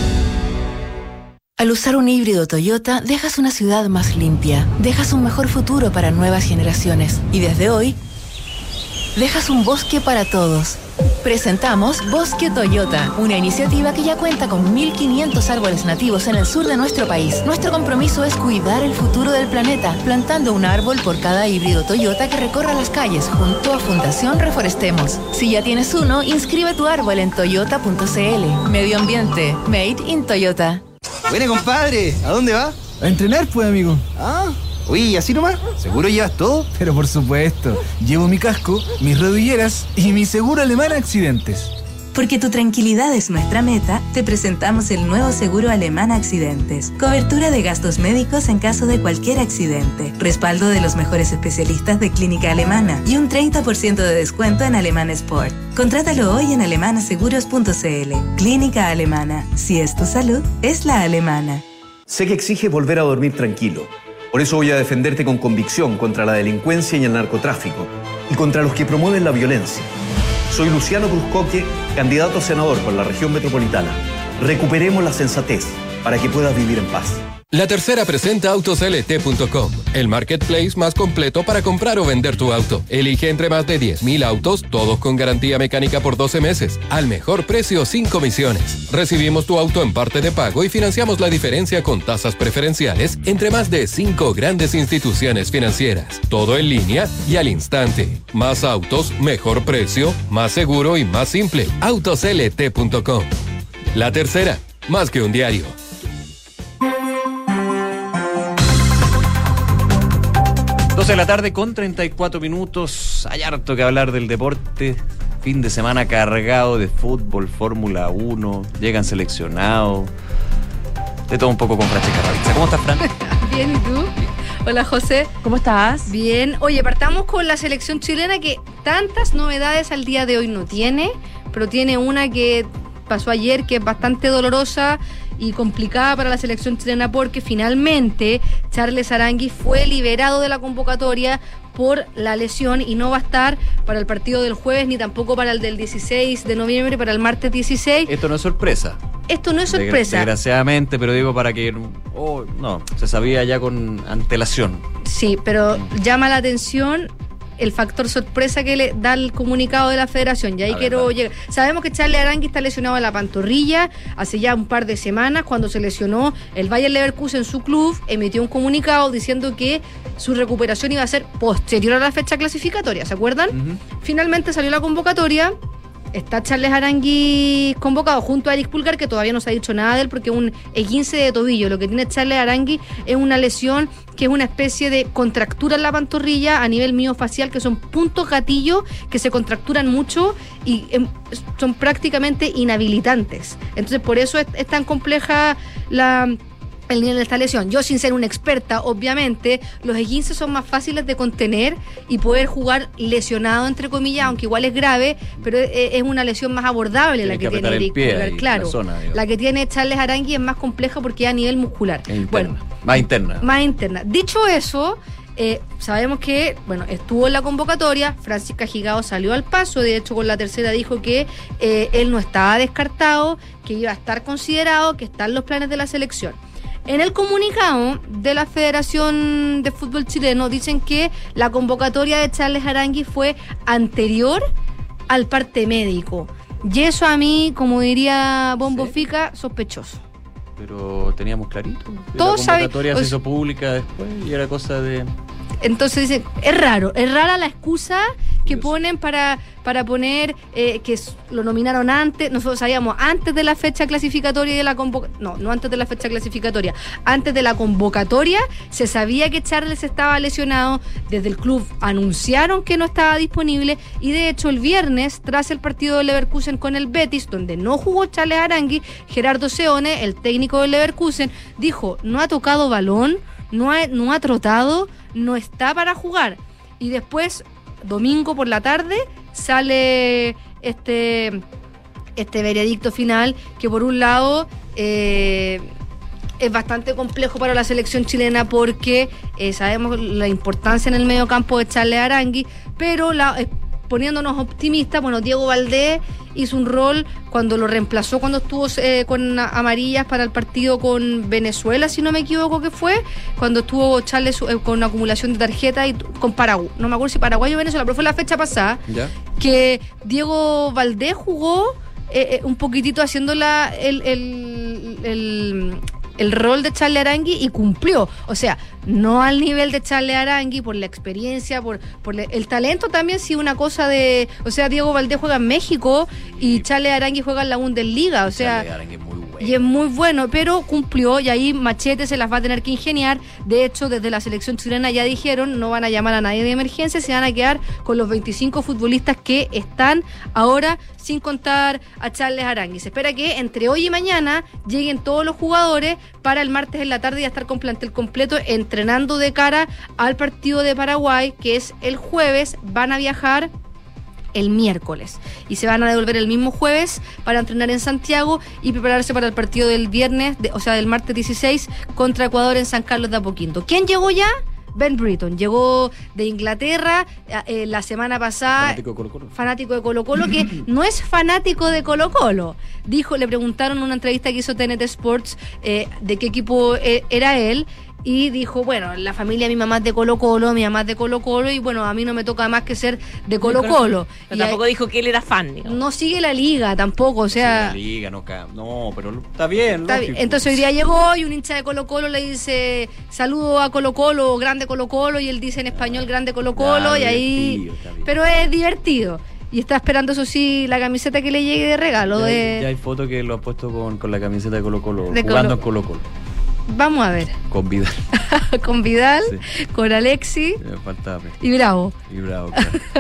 Al usar un híbrido Toyota, dejas una ciudad más limpia, dejas un mejor futuro para nuevas generaciones y desde hoy, dejas un bosque para todos. Presentamos Bosque Toyota, una iniciativa que ya cuenta con 1.500 árboles nativos en el sur de nuestro país. Nuestro compromiso es cuidar el futuro del planeta, plantando un árbol por cada híbrido Toyota que recorra las calles junto a Fundación Reforestemos. Si ya tienes uno, inscribe tu árbol en toyota.cl. Medio ambiente, made in Toyota. Buena, compadre. ¿A dónde va? A entrenar, pues, amigo. Ah, oye, ¿y así nomás? ¿Seguro llevas todo? Pero por supuesto, llevo mi casco, mis rodilleras y mi seguro alemán accidentes. Porque tu tranquilidad es nuestra meta, te presentamos el nuevo seguro alemán accidentes. Cobertura de gastos médicos en caso de cualquier accidente. Respaldo de los mejores especialistas de clínica alemana. Y un 30% de descuento en Alemán Sport. Contrátalo hoy en alemanaseguros.cl. Clínica Alemana. Si es tu salud, es la alemana. Sé que exiges volver a dormir tranquilo. Por eso voy a defenderte con convicción contra la delincuencia y el narcotráfico y contra los que promueven la violencia. Soy Luciano Cruzcoque, candidato a senador por la región metropolitana. Recuperemos la sensatez para que puedas vivir en paz. La Tercera presenta autoslt.com, el marketplace más completo para comprar o vender tu auto. Elige entre más de 10.000 autos, todos con garantía mecánica por 12 meses, al mejor precio sin comisiones. Recibimos tu auto en parte de pago y financiamos la diferencia con tasas preferenciales entre más de 5 grandes instituciones financieras. Todo en línea y al instante. Más autos, mejor precio, más seguro y más simple. autoslt.com. La Tercera, más que un diario. 12 de la tarde con 34 minutos. Hay harto que hablar del deporte. Fin de semana cargado de fútbol, Fórmula 1. Llegan seleccionados. De todo un poco con Francesca Ravizza. ¿Cómo estás, Fran? Bien, ¿y tú? Hola, José. ¿Cómo estás? Bien. Oye, partamos con la selección chilena que tantas novedades al día de hoy no tiene, pero tiene una que pasó ayer que es bastante dolorosa y complicada para la selección chilena porque finalmente Charles Aránguiz fue liberado de la convocatoria por la lesión y no va a estar para el partido del jueves ni tampoco para el del 16 de noviembre, para el martes 16. Esto no es sorpresa. Esto no es sorpresa. Desgraciadamente, pero digo para que... no, se sabía ya con antelación. Sí, pero llama la atención el factor sorpresa que le da el comunicado de la federación. Y ahí quiero llegar. Sabemos que Charles Aránguiz está lesionado en la pantorrilla hace ya un par de semanas. Cuando se lesionó, el Bayer Leverkusen, su club, emitió un comunicado diciendo que su recuperación iba a ser posterior a la fecha clasificatoria. ¿Se acuerdan? Finalmente salió la convocatoria. Está Charles Aránguiz convocado junto a Eric Pulgar, que todavía no se ha dicho nada de él porque es un esguince de tobillo. Lo que tiene Charles Aránguiz es una lesión que es una especie de contractura en la pantorrilla a nivel miofacial, que son puntos gatillo que se contracturan mucho y son prácticamente inhabilitantes. Entonces por eso es tan compleja el nivel de esta lesión. Yo, sin ser una experta, obviamente, los esguinces son más fáciles de contener y poder jugar lesionado, entre comillas, aunque igual es grave, pero es una lesión más abordable la que tiene Eric Pulgar. Claro, la que tiene Charles Aránguiz es más compleja porque es a nivel muscular. Más interna. Más interna. Dicho eso, sabemos que, estuvo en la convocatoria, Francisca Gigao salió al paso, de hecho con la Tercera dijo que él no estaba descartado, que iba a estar considerado, que están los planes de la selección. En el comunicado de la Federación de Fútbol Chileno dicen que la convocatoria de Charles Aránguiz fue anterior al parte médico. Y eso a mí, como diría Bombo Fica, sospechoso. Pero teníamos clarito. Todos la convocatoria se hizo pública después y era cosa de... Entonces dicen, es rara la excusa que ponen para poner que lo nominaron antes. Nosotros sabíamos antes de la fecha clasificatoria y de la convocatoria. No antes de la fecha clasificatoria. Antes de la convocatoria se sabía que Charles estaba lesionado. Desde el club anunciaron que no estaba disponible y de hecho el viernes, tras el partido de Leverkusen con el Betis, donde no jugó Charles Aránguiz, Gerardo Seone, el técnico del Leverkusen, dijo, no ha tocado balón, no ha trotado, no está para jugar. Y después, domingo por la tarde, sale este veredicto final que por un lado es bastante complejo para la selección chilena porque sabemos la importancia en el medio campo de Charles Aránguiz, pero poniéndonos optimistas, Diego Valdés hizo un rol cuando lo reemplazó cuando estuvo con amarillas para el partido con Venezuela, si no me equivoco que fue, cuando estuvo Charles con acumulación de tarjetas y con Paraguay, no me acuerdo si Paraguay o Venezuela, pero fue la fecha pasada, que Diego Valdés jugó un poquitito haciendo el rol de Charles Aránguiz y cumplió. O sea, no al nivel de Charles Aránguiz por la experiencia, por el talento también, sí, una cosa de... O sea, Diego Valdés juega en México y Charles Aránguiz juega en la Bundesliga. O sea, y es muy bueno, pero cumplió y ahí Machete se las va a tener que ingeniar. De hecho, desde la selección chilena ya dijeron, no van a llamar a nadie de emergencia, se van a quedar con los 25 futbolistas que están ahora, sin contar a Charles Aránguiz. Se espera que entre hoy y mañana lleguen todos los jugadores para el martes en la tarde ya estar con plantel completo entrenando de cara al partido de Paraguay, que es el jueves. Van a viajar el miércoles y se van a devolver el mismo jueves para entrenar en Santiago y prepararse para el partido del viernes, del martes 16 contra Ecuador en San Carlos de Apoquindo. ¿Quién llegó ya? Ben Britton. Llegó de Inglaterra la semana pasada. Fanático de Colo-Colo, que no es fanático de Colo-Colo. Le preguntaron en una entrevista que hizo TNT Sports de qué equipo era él. Y dijo, bueno, la familia de mi mamá es de Colo-Colo, mi mamá es de Colo-Colo, y bueno, a mí no me toca más que ser de Colo-Colo. Pero tampoco dijo que él era fan, ¿no? No sigue la liga tampoco, o sea... Sí, la liga, no, pero está bien. Entonces hoy día llegó y un hincha de Colo-Colo le dice, saludo a Colo-Colo, grande Colo-Colo, y él dice en español, grande Colo-Colo, y ahí... Pero es divertido. Y está esperando, eso sí, la camiseta que le llegue de regalo. Ya hay foto que lo ha puesto con la camiseta de Colo-Colo, jugando en Colo-Colo. Vamos a ver. Con Vidal. Con Vidal, sí. Con Alexis. Y Bravo. Claro.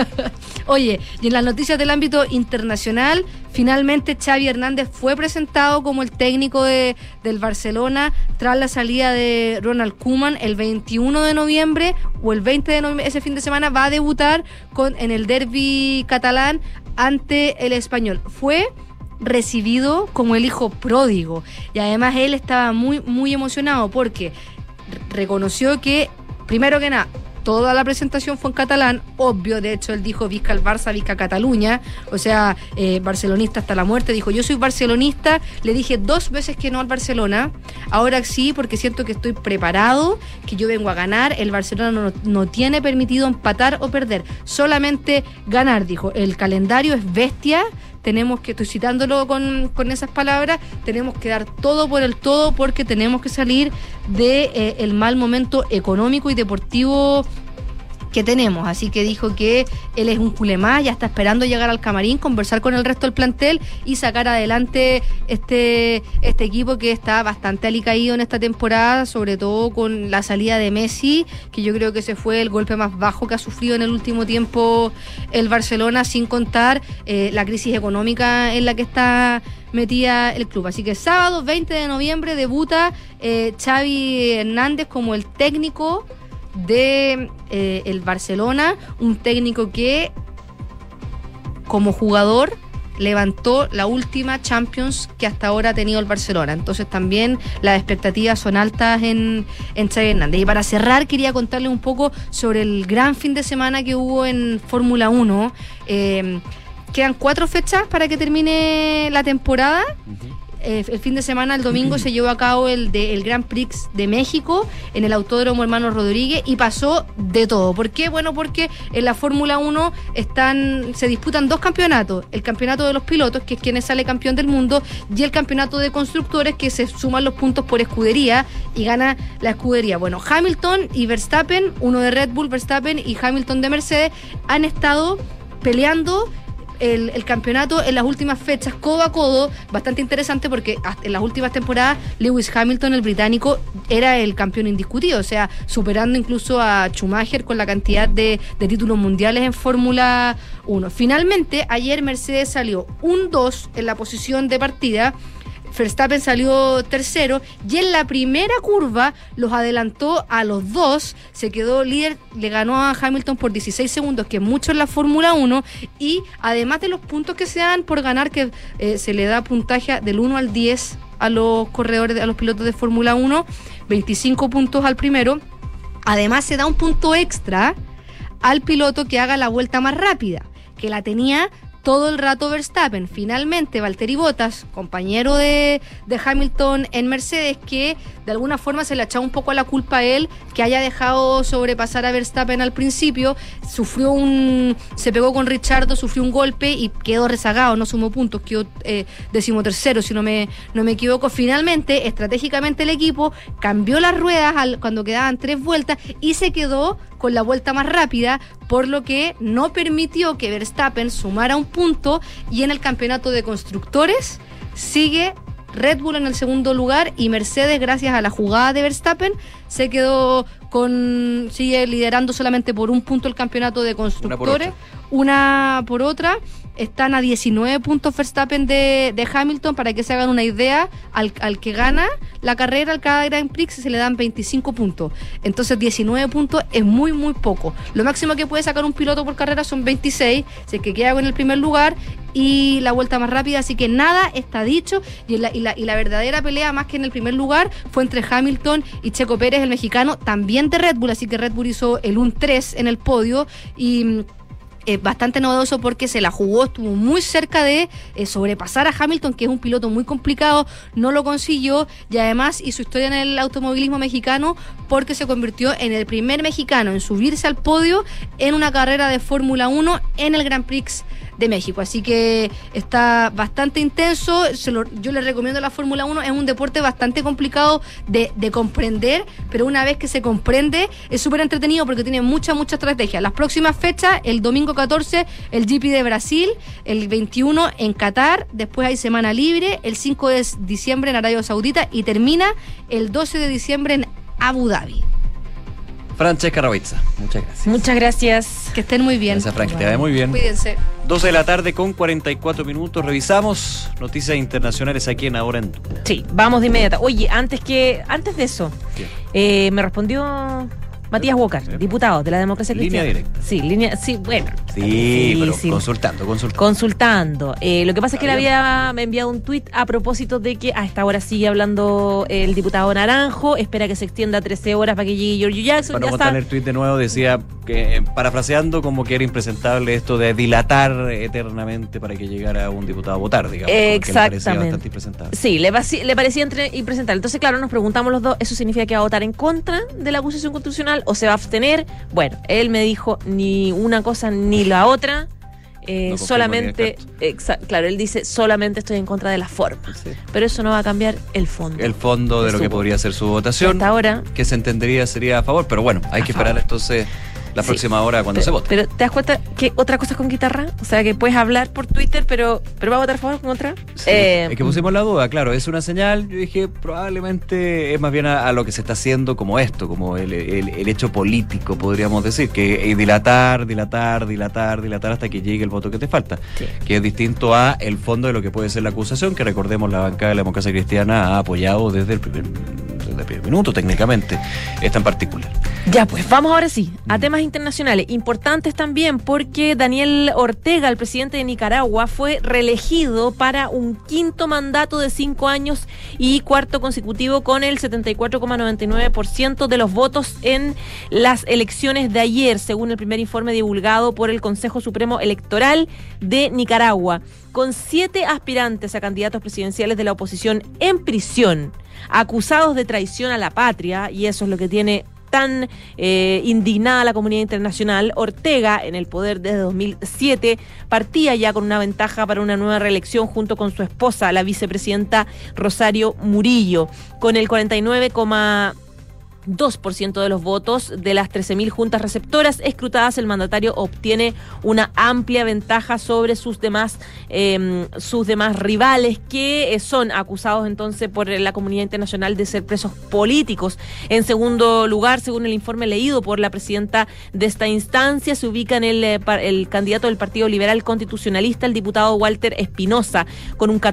Oye, y en las noticias del ámbito internacional, finalmente Xavi Hernández fue presentado como el técnico del Barcelona tras la salida de Ronald Koeman el 21 de noviembre o el 20 de noviembre. Ese fin de semana va a debutar en el derbi catalán ante el Español. Fue recibido como el hijo pródigo, y además él estaba muy muy emocionado porque reconoció que, primero que nada, toda la presentación fue en catalán, obvio. De hecho él dijo visca el Barça, visca Cataluña, o sea, barcelonista hasta la muerte. Dijo, yo soy barcelonista, le dije 2 veces que no al Barcelona, ahora sí, porque siento que estoy preparado, que yo vengo a ganar. El Barcelona no tiene permitido empatar o perder, solamente ganar, dijo. El calendario es bestia, tenemos que, estoy citándolo con esas palabras, tenemos que dar todo por el todo porque tenemos que salir de el mal momento económico y deportivo que tenemos. Así que dijo que él es un culé más, ya está esperando llegar al camarín, conversar con el resto del plantel y sacar adelante este equipo que está bastante alicaído en esta temporada, sobre todo con la salida de Messi, que yo creo que ese fue el golpe más bajo que ha sufrido en el último tiempo el Barcelona, sin contar la crisis económica en la que está metía el club. Así que sábado 20 de noviembre debuta Xavi Hernández como el técnico de el Barcelona, un técnico que como jugador levantó la última Champions que hasta ahora ha tenido el Barcelona. Entonces también las expectativas son altas en Xavi Hernández. Y para cerrar quería contarles un poco sobre el gran fin de semana que hubo en Fórmula 1. Quedan 4 fechas para que termine la temporada. El fin de semana, el domingo, se llevó a cabo el Grand Prix de México en el Autódromo Hermano Rodríguez y pasó de todo. ¿Por qué? Bueno, porque en la Fórmula 1 se disputan 2 campeonatos. El campeonato de los pilotos, que es quien sale campeón del mundo, y el campeonato de constructores, que se suman los puntos por escudería y gana la escudería. Bueno, Hamilton y Verstappen, uno de Red Bull, Verstappen, y Hamilton de Mercedes, han estado peleando el campeonato en las últimas fechas, codo a codo. Bastante interesante porque en las últimas temporadas Lewis Hamilton, el británico, era el campeón indiscutido, o sea, superando incluso a Schumacher con la cantidad de títulos mundiales en Fórmula 1. Finalmente, ayer Mercedes salió 1-2 en la posición de partida, Verstappen salió tercero y en la primera curva los adelantó a los dos, se quedó líder, le ganó a Hamilton por 16 segundos, que es mucho en la Fórmula 1, y además de los puntos que se dan por ganar, que se le da puntaje del 1 al 10 a los corredores, a los pilotos de Fórmula 1, 25 puntos al primero. Además se da un punto extra al piloto que haga la vuelta más rápida, que la tenía todo el rato Verstappen. Finalmente, Valtteri Bottas, compañero de Hamilton en Mercedes, que de alguna forma se le echaba un poco a la culpa a él, que haya dejado sobrepasar a Verstappen al principio, se pegó con Richardo, sufrió un golpe y quedó rezagado, no sumó puntos, quedó 13º, si no me equivoco. Finalmente, estratégicamente el equipo cambió las ruedas cuando quedaban 3 vueltas y se quedó con la vuelta más rápida, por lo que no permitió que Verstappen sumara un punto, y en el campeonato de constructores sigue Red Bull en el segundo lugar y Mercedes, gracias a la jugada de Verstappen, sigue liderando solamente por un punto el campeonato de constructores, una por otra. están a 19 puntos Verstappen de Hamilton. Para que se hagan una idea, al que gana la carrera, al cada Grand Prix, se le dan 25 puntos. Entonces 19 puntos es muy, muy poco. Lo máximo que puede sacar un piloto por carrera son 26, si es que queda con el primer lugar y la vuelta más rápida, así que nada está dicho, y la verdadera pelea, más que en el primer lugar, fue entre Hamilton y Checo Pérez, el mexicano, también de Red Bull, así que Red Bull hizo el 1-3 en el podio, y bastante novedoso porque se la jugó, estuvo muy cerca de sobrepasar a Hamilton, que es un piloto muy complicado, no lo consiguió, y además hizo historia en el automovilismo mexicano porque se convirtió en el primer mexicano en subirse al podio en una carrera de Fórmula 1 en el Grand Prix de México, así que está bastante intenso. Yo les recomiendo la Fórmula 1, es un deporte bastante complicado de comprender, pero una vez que se comprende es súper entretenido porque tiene mucha estrategia. Las próximas fechas, el domingo 14 el GP de Brasil, el 21 en Qatar, después hay semana libre, el 5 de diciembre en Arabia Saudita y termina el 12 de diciembre en Abu Dhabi. Francesca Ravizza, muchas gracias. Muchas gracias. Que estén muy bien. Gracias, Frank, que te vaya muy bien. Cuídense. 12 de la tarde con 44 minutos. Revisamos noticias internacionales aquí en Ahora en Duna. Sí, vamos de inmediato. Oye, antes de eso, me respondió Matías Walker, diputado de la Democracia Cristiana. Línea directa. Sí, bueno. Sí, pero sí. Consultando. Lo que pasa es que me había enviado un tuit a propósito de que a esta hora sigue hablando el diputado Naranjo, espera que se extienda a 13 horas para que llegue Giorgio Jackson. Para no contar el tuit de nuevo, decía que, parafraseando, como que era impresentable esto de dilatar eternamente para que llegara un diputado a votar, digamos. Exactamente. Le parecía bastante impresentable. Sí, le parecía impresentable. Entonces, claro, nos preguntamos los dos, ¿eso significa que va a votar en contra de la acusación constitucional o se va a abstener? Bueno, él me dijo ni una cosa ni la otra. Solamente, claro, él dice solamente estoy en contra de la forma, sí. Pero eso no va a cambiar el fondo. El fondo de lo que podría ser su votación. Hasta ahora, que se entendería sería a favor, pero bueno, hay que esperar entonces la próxima hora cuando se vote. Pero ¿te das cuenta que otra cosa es con guitarra? O sea, que puedes hablar por Twitter, pero ¿va a votar a favor o contra? Sí, es que pusimos la duda, claro, es una señal. Yo dije, probablemente es más bien a lo que se está haciendo como esto, como el hecho político, podríamos decir, que dilatar hasta que llegue el voto que te falta, sí. Que es distinto a el fondo de lo que puede ser la acusación, que recordemos la bancada de la Democracia Cristiana ha apoyado desde el primer minuto, técnicamente, esta en particular. Ya, pues vamos ahora sí a temas internacionales importantes también, porque Daniel Ortega, el presidente de Nicaragua, fue reelegido para un quinto mandato de 5 años y cuarto consecutivo con el 74,99% de los votos en las elecciones de ayer, según el primer informe divulgado por el Consejo Supremo Electoral de Nicaragua. Con 7 aspirantes a candidatos presidenciales de la oposición en prisión, acusados de traición a la patria, y eso es lo que tiene tan indignada la comunidad internacional, Ortega, en el poder desde 2007, partía ya con una ventaja para una nueva reelección junto con su esposa, la vicepresidenta Rosario Murillo, con el 49,2% de los votos de las 13.000 juntas receptoras escrutadas. El mandatario obtiene una amplia ventaja sobre sus demás rivales, que son acusados entonces por la comunidad internacional de ser presos políticos. En segundo lugar, según el informe leído por la presidenta de esta instancia, se ubica en el candidato del Partido Liberal Constitucionalista, el diputado Walter Espinosa, con un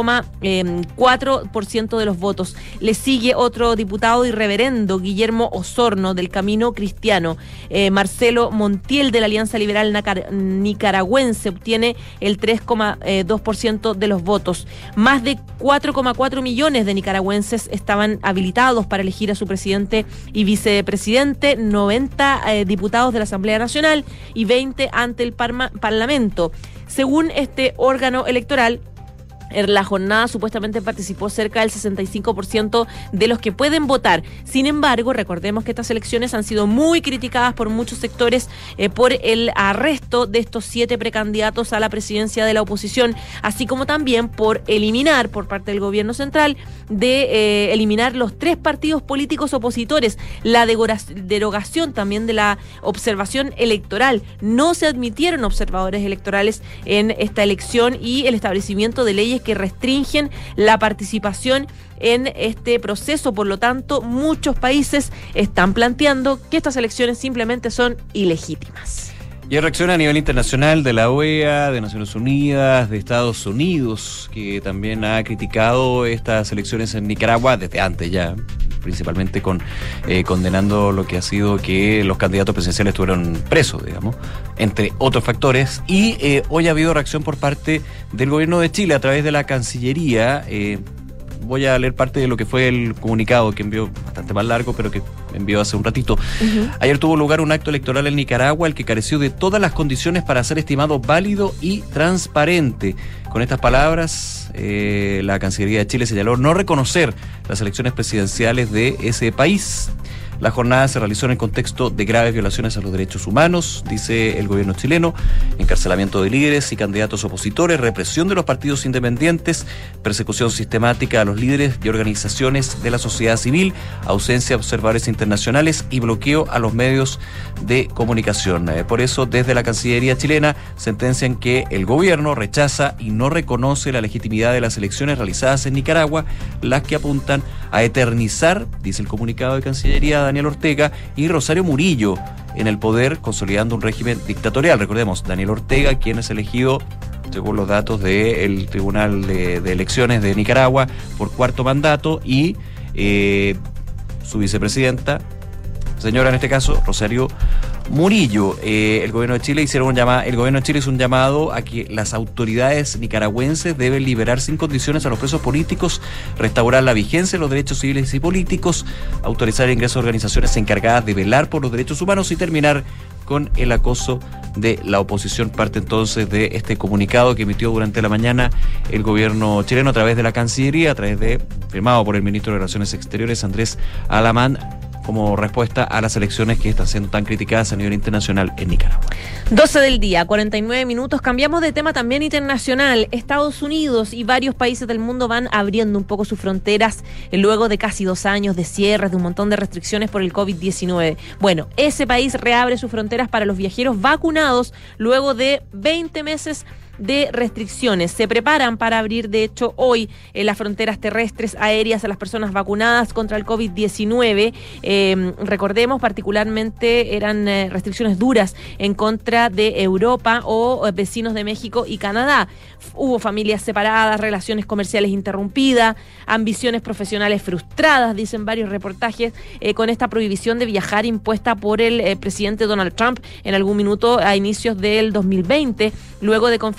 14,4% de los votos. Le sigue otro diputado irreverendo, Guillermo Osorno, del Camino Cristiano. Marcelo Montiel, de la Alianza Liberal Nicaragüense, obtiene el 3,2% de los votos. Más de 4,4 millones de nicaragüenses estaban habilitados para elegir a su presidente y vicepresidente, 90 diputados de la Asamblea Nacional y 20 ante el Parlamento. Según este órgano electoral, en la jornada supuestamente participó cerca del 65% de los que pueden votar. Sin embargo, recordemos que estas elecciones han sido muy criticadas por muchos sectores por el arresto de estos 7 precandidatos a la presidencia de la oposición, así como también por eliminar por parte del gobierno central eliminar los 3 partidos políticos opositores, la derogación también de la observación electoral. No se admitieron observadores electorales en esta elección y el establecimiento de leyes que restringen la participación en este proceso. Por lo tanto, muchos países están planteando que estas elecciones simplemente son ilegítimas. Y hay reacción a nivel internacional de la OEA, de Naciones Unidas, de Estados Unidos, que también ha criticado estas elecciones en Nicaragua desde antes ya, principalmente condenando lo que ha sido que los candidatos presidenciales estuvieron presos, digamos, entre otros factores. Y hoy ha habido reacción por parte del gobierno de Chile a través de la Cancillería. Voy a leer parte de lo que fue el comunicado que envió, bastante más largo, pero que envió hace un ratito. Ayer tuvo lugar un acto electoral en Nicaragua, el que careció de todas las condiciones para ser estimado válido y transparente. Con estas palabras, la Cancillería de Chile señaló no reconocer las elecciones presidenciales de ese país. La jornada se realizó en el contexto de graves violaciones a los derechos humanos, dice el gobierno chileno, encarcelamiento de líderes y candidatos opositores, represión de los partidos independientes, persecución sistemática a los líderes y organizaciones de la sociedad civil, ausencia de observadores internacionales y bloqueo a los medios de comunicación. Por eso, desde la Cancillería chilena sentencian que el gobierno rechaza y no reconoce la legitimidad de las elecciones realizadas en Nicaragua, las que apuntan a eternizar, dice el comunicado de Cancillería, Daniel Ortega y Rosario Murillo en el poder, consolidando un régimen dictatorial. Recordemos, Daniel Ortega, quien es elegido, según los datos del Tribunal de Elecciones de Nicaragua, por cuarto mandato, y su vicepresidenta, señora en este caso, Rosario Murillo. El gobierno de Chile hizo un llamado a que las autoridades nicaragüenses deben liberar sin condiciones a los presos políticos, restaurar la vigencia de los derechos civiles y políticos, autorizar el ingreso de organizaciones encargadas de velar por los derechos humanos y terminar con el acoso de la oposición. Parte entonces de este comunicado que emitió durante la mañana el gobierno chileno a través de la Cancillería, firmado por el ministro de Relaciones Exteriores, Andrés Alamán, como respuesta a las elecciones que están siendo tan criticadas a nivel internacional en Nicaragua. 12 del día, 49 minutos. Cambiamos de tema también internacional. Estados Unidos y varios países del mundo van abriendo un poco sus fronteras luego de casi 2 años de cierres, de un montón de restricciones por el COVID-19. Bueno, ese país reabre sus fronteras para los viajeros vacunados luego de 20 meses de restricciones. Se preparan para abrir, de hecho, hoy las fronteras terrestres, aéreas a las personas vacunadas contra el COVID-19. Recordemos, particularmente eran restricciones duras en contra de Europa o vecinos de México y Canadá. Hubo familias separadas, relaciones comerciales interrumpidas, ambiciones profesionales frustradas, dicen varios reportajes, con esta prohibición de viajar impuesta por el presidente Donald Trump en algún minuto a inicios del 2020, luego de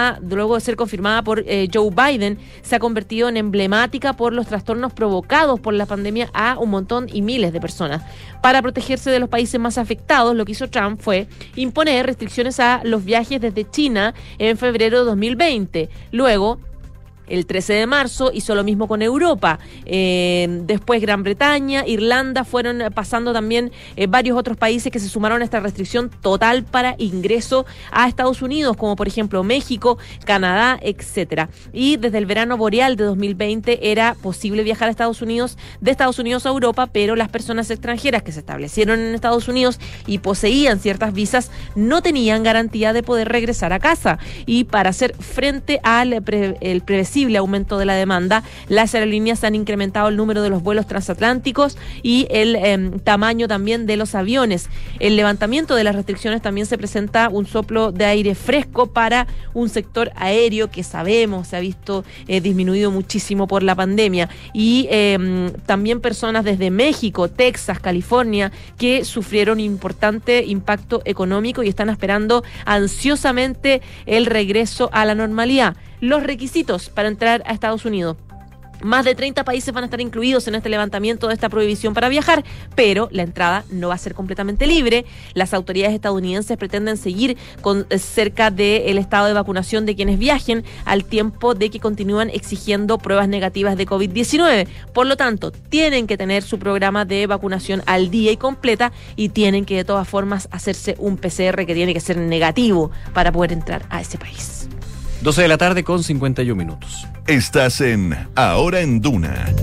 ser confirmada por Joe Biden. Se ha convertido en emblemática por los trastornos provocados por la pandemia a un montón y miles de personas. Para protegerse de los países más afectados, lo que hizo Trump fue imponer restricciones a los viajes desde China en febrero de 2020. Luego, el 13 de marzo hizo lo mismo con Europa. Después Gran Bretaña, Irlanda, fueron pasando también varios otros países que se sumaron a esta restricción total para ingreso a Estados Unidos, como por ejemplo México, Canadá, etcétera. Y desde el verano boreal de 2020 era posible viajar a Estados Unidos, de Estados Unidos a Europa, pero las personas extranjeras que se establecieron en Estados Unidos y poseían ciertas visas no tenían garantía de poder regresar a casa. Y para hacer frente al el previsible aumento de la demanda, las aerolíneas han incrementado el número de los vuelos transatlánticos y el tamaño también de los aviones. El levantamiento de las restricciones también se presenta un soplo de aire fresco para un sector aéreo que sabemos se ha visto disminuido muchísimo por la pandemia, y también personas desde México, Texas, California, que sufrieron importante impacto económico y están esperando ansiosamente el regreso a la normalidad. Los requisitos para entrar a Estados Unidos. Más de 30 países van a estar incluidos en este levantamiento de esta prohibición para viajar, pero la entrada no va a ser completamente libre. Las autoridades estadounidenses pretenden seguir cerca del estado de vacunación de quienes viajen, al tiempo de que continúan exigiendo pruebas negativas de COVID-19. Por lo tanto, tienen que tener su programa de vacunación al día y completa, y tienen que de todas formas hacerse un PCR que tiene que ser negativo para poder entrar a ese país. 12 de la tarde con 51 minutos. Estás en Ahora en Duna.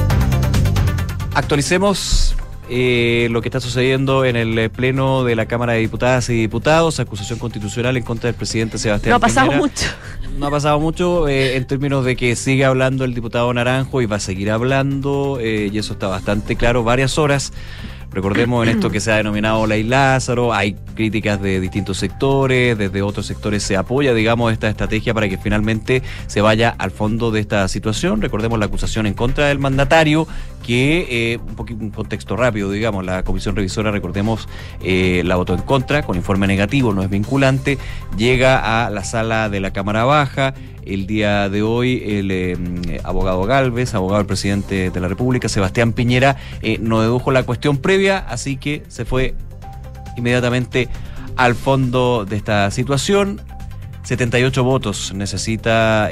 Actualicemos lo que está sucediendo en el Pleno de la Cámara de Diputadas y Diputados. Acusación constitucional en contra del presidente Sebastián Piñera. No ha pasado mucho en términos de que sigue hablando el diputado Naranjo y va a seguir hablando, y eso está bastante claro, varias horas. Recordemos en esto que se ha denominado Ley Lázaro, hay críticas de distintos sectores, desde otros sectores se apoya, digamos, esta estrategia para que finalmente se vaya al fondo de esta situación. Recordemos la acusación en contra del mandatario, que un contexto rápido, digamos, la comisión revisora, recordemos, la votó en contra, con informe negativo, no es vinculante, llega a la sala de la Cámara Baja. El día de hoy el abogado Gálvez, abogado del presidente de la República, Sebastián Piñera, no dedujo la cuestión previa, así que se fue inmediatamente al fondo de esta situación. 78 votos necesita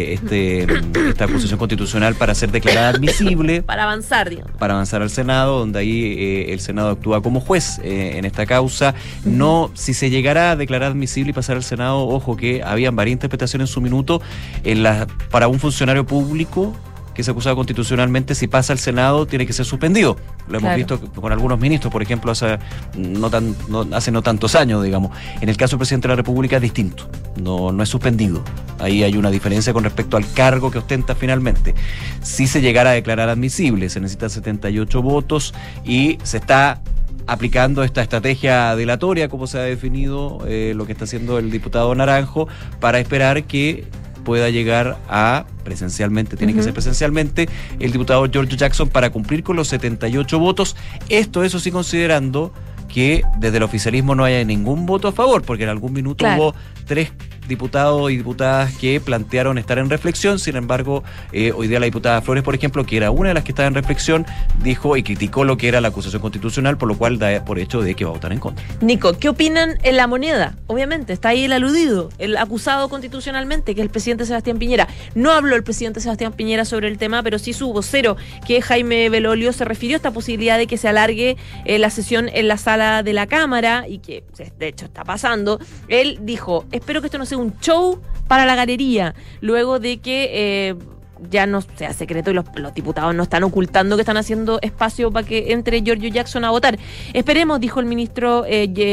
esta acusación constitucional para ser declarada admisible. Para avanzar, digamos. Para avanzar al Senado, donde ahí el Senado actúa como juez en esta causa. No, si se llegara a declarar admisible y pasar al Senado, ojo que habían varias interpretaciones en su minuto, para un funcionario público que es acusado constitucionalmente, si pasa al Senado, tiene que ser suspendido. Lo hemos visto con algunos ministros, por ejemplo, hace no tantos años, digamos. En el caso del presidente de la República es distinto, no es suspendido. Ahí hay una diferencia con respecto al cargo que ostenta finalmente. Si se llegara a declarar admisible, se necesitan 78 votos y se está aplicando esta estrategia dilatoria, como se ha definido lo que está haciendo el diputado Naranjo, para esperar que pueda llegar a presencialmente, tiene que ser presencialmente, el diputado Giorgio Jackson para cumplir con los 78 votos. Eso sí, considerando que desde el oficialismo no haya ningún voto a favor, porque en algún minuto hubo 3 diputados y diputadas que plantearon estar en reflexión. Sin embargo, hoy día la diputada Flores, por ejemplo, que era una de las que estaba en reflexión, dijo y criticó lo que era la acusación constitucional, por lo cual da por hecho de que va a votar en contra. Nico, ¿qué opinan en La Moneda? Obviamente, está ahí el aludido, el acusado constitucionalmente, que es el presidente Sebastián Piñera. No habló el presidente Sebastián Piñera sobre el tema, pero sí su vocero, que es Jaime Belolio, se refirió a esta posibilidad de que se alargue la sesión en la sala de la Cámara, y que de hecho está pasando. Él dijo: espero que esto no sea un show para la galería, luego de que ya no sea secreto y los diputados no están ocultando que están haciendo espacio para que entre Giorgio Jackson a votar. Esperemos, dijo el ministro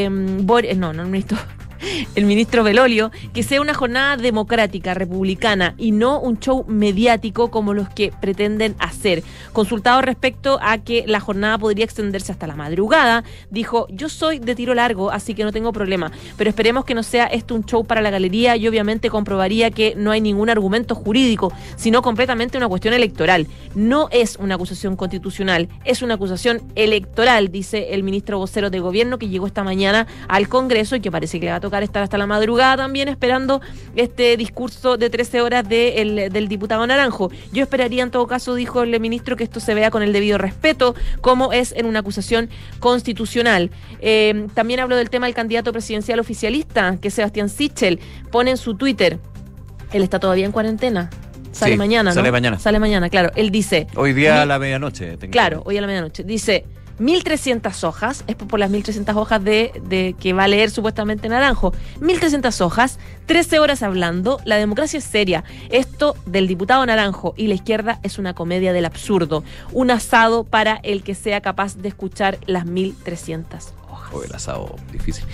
el ministro Belolio, que sea una jornada democrática, republicana, y no un show mediático como los que pretenden hacer. Consultado respecto a que la jornada podría extenderse hasta la madrugada, dijo: yo soy de tiro largo, así que no tengo problema, pero esperemos que no sea esto un show para la galería, y obviamente comprobaría que no hay ningún argumento jurídico, sino completamente una cuestión electoral. No es una acusación constitucional, es una acusación electoral, dice el ministro vocero de gobierno, que llegó esta mañana al Congreso y que parece que le va a tocar estar hasta la madrugada también esperando este discurso de 13 horas del diputado Naranjo. Yo esperaría en todo caso, dijo el ministro, que esto se vea con el debido respeto, como es en una acusación constitucional. También habló del tema del candidato presidencial oficialista, que es Sebastián Sichel. Pone en su Twitter: él está todavía en cuarentena. Sale mañana, ¿no? Sale mañana, claro. Él dice... Hoy día a la medianoche. Hoy a la medianoche. Dice: 1.300 hojas, es por las 1.300 hojas de que va a leer supuestamente Naranjo. 1.300 hojas, 13 horas hablando, la democracia es seria. Esto del diputado Naranjo y la izquierda es una comedia del absurdo. Un asado para el que sea capaz de escuchar las 1.300 hojas. El asado, difícil.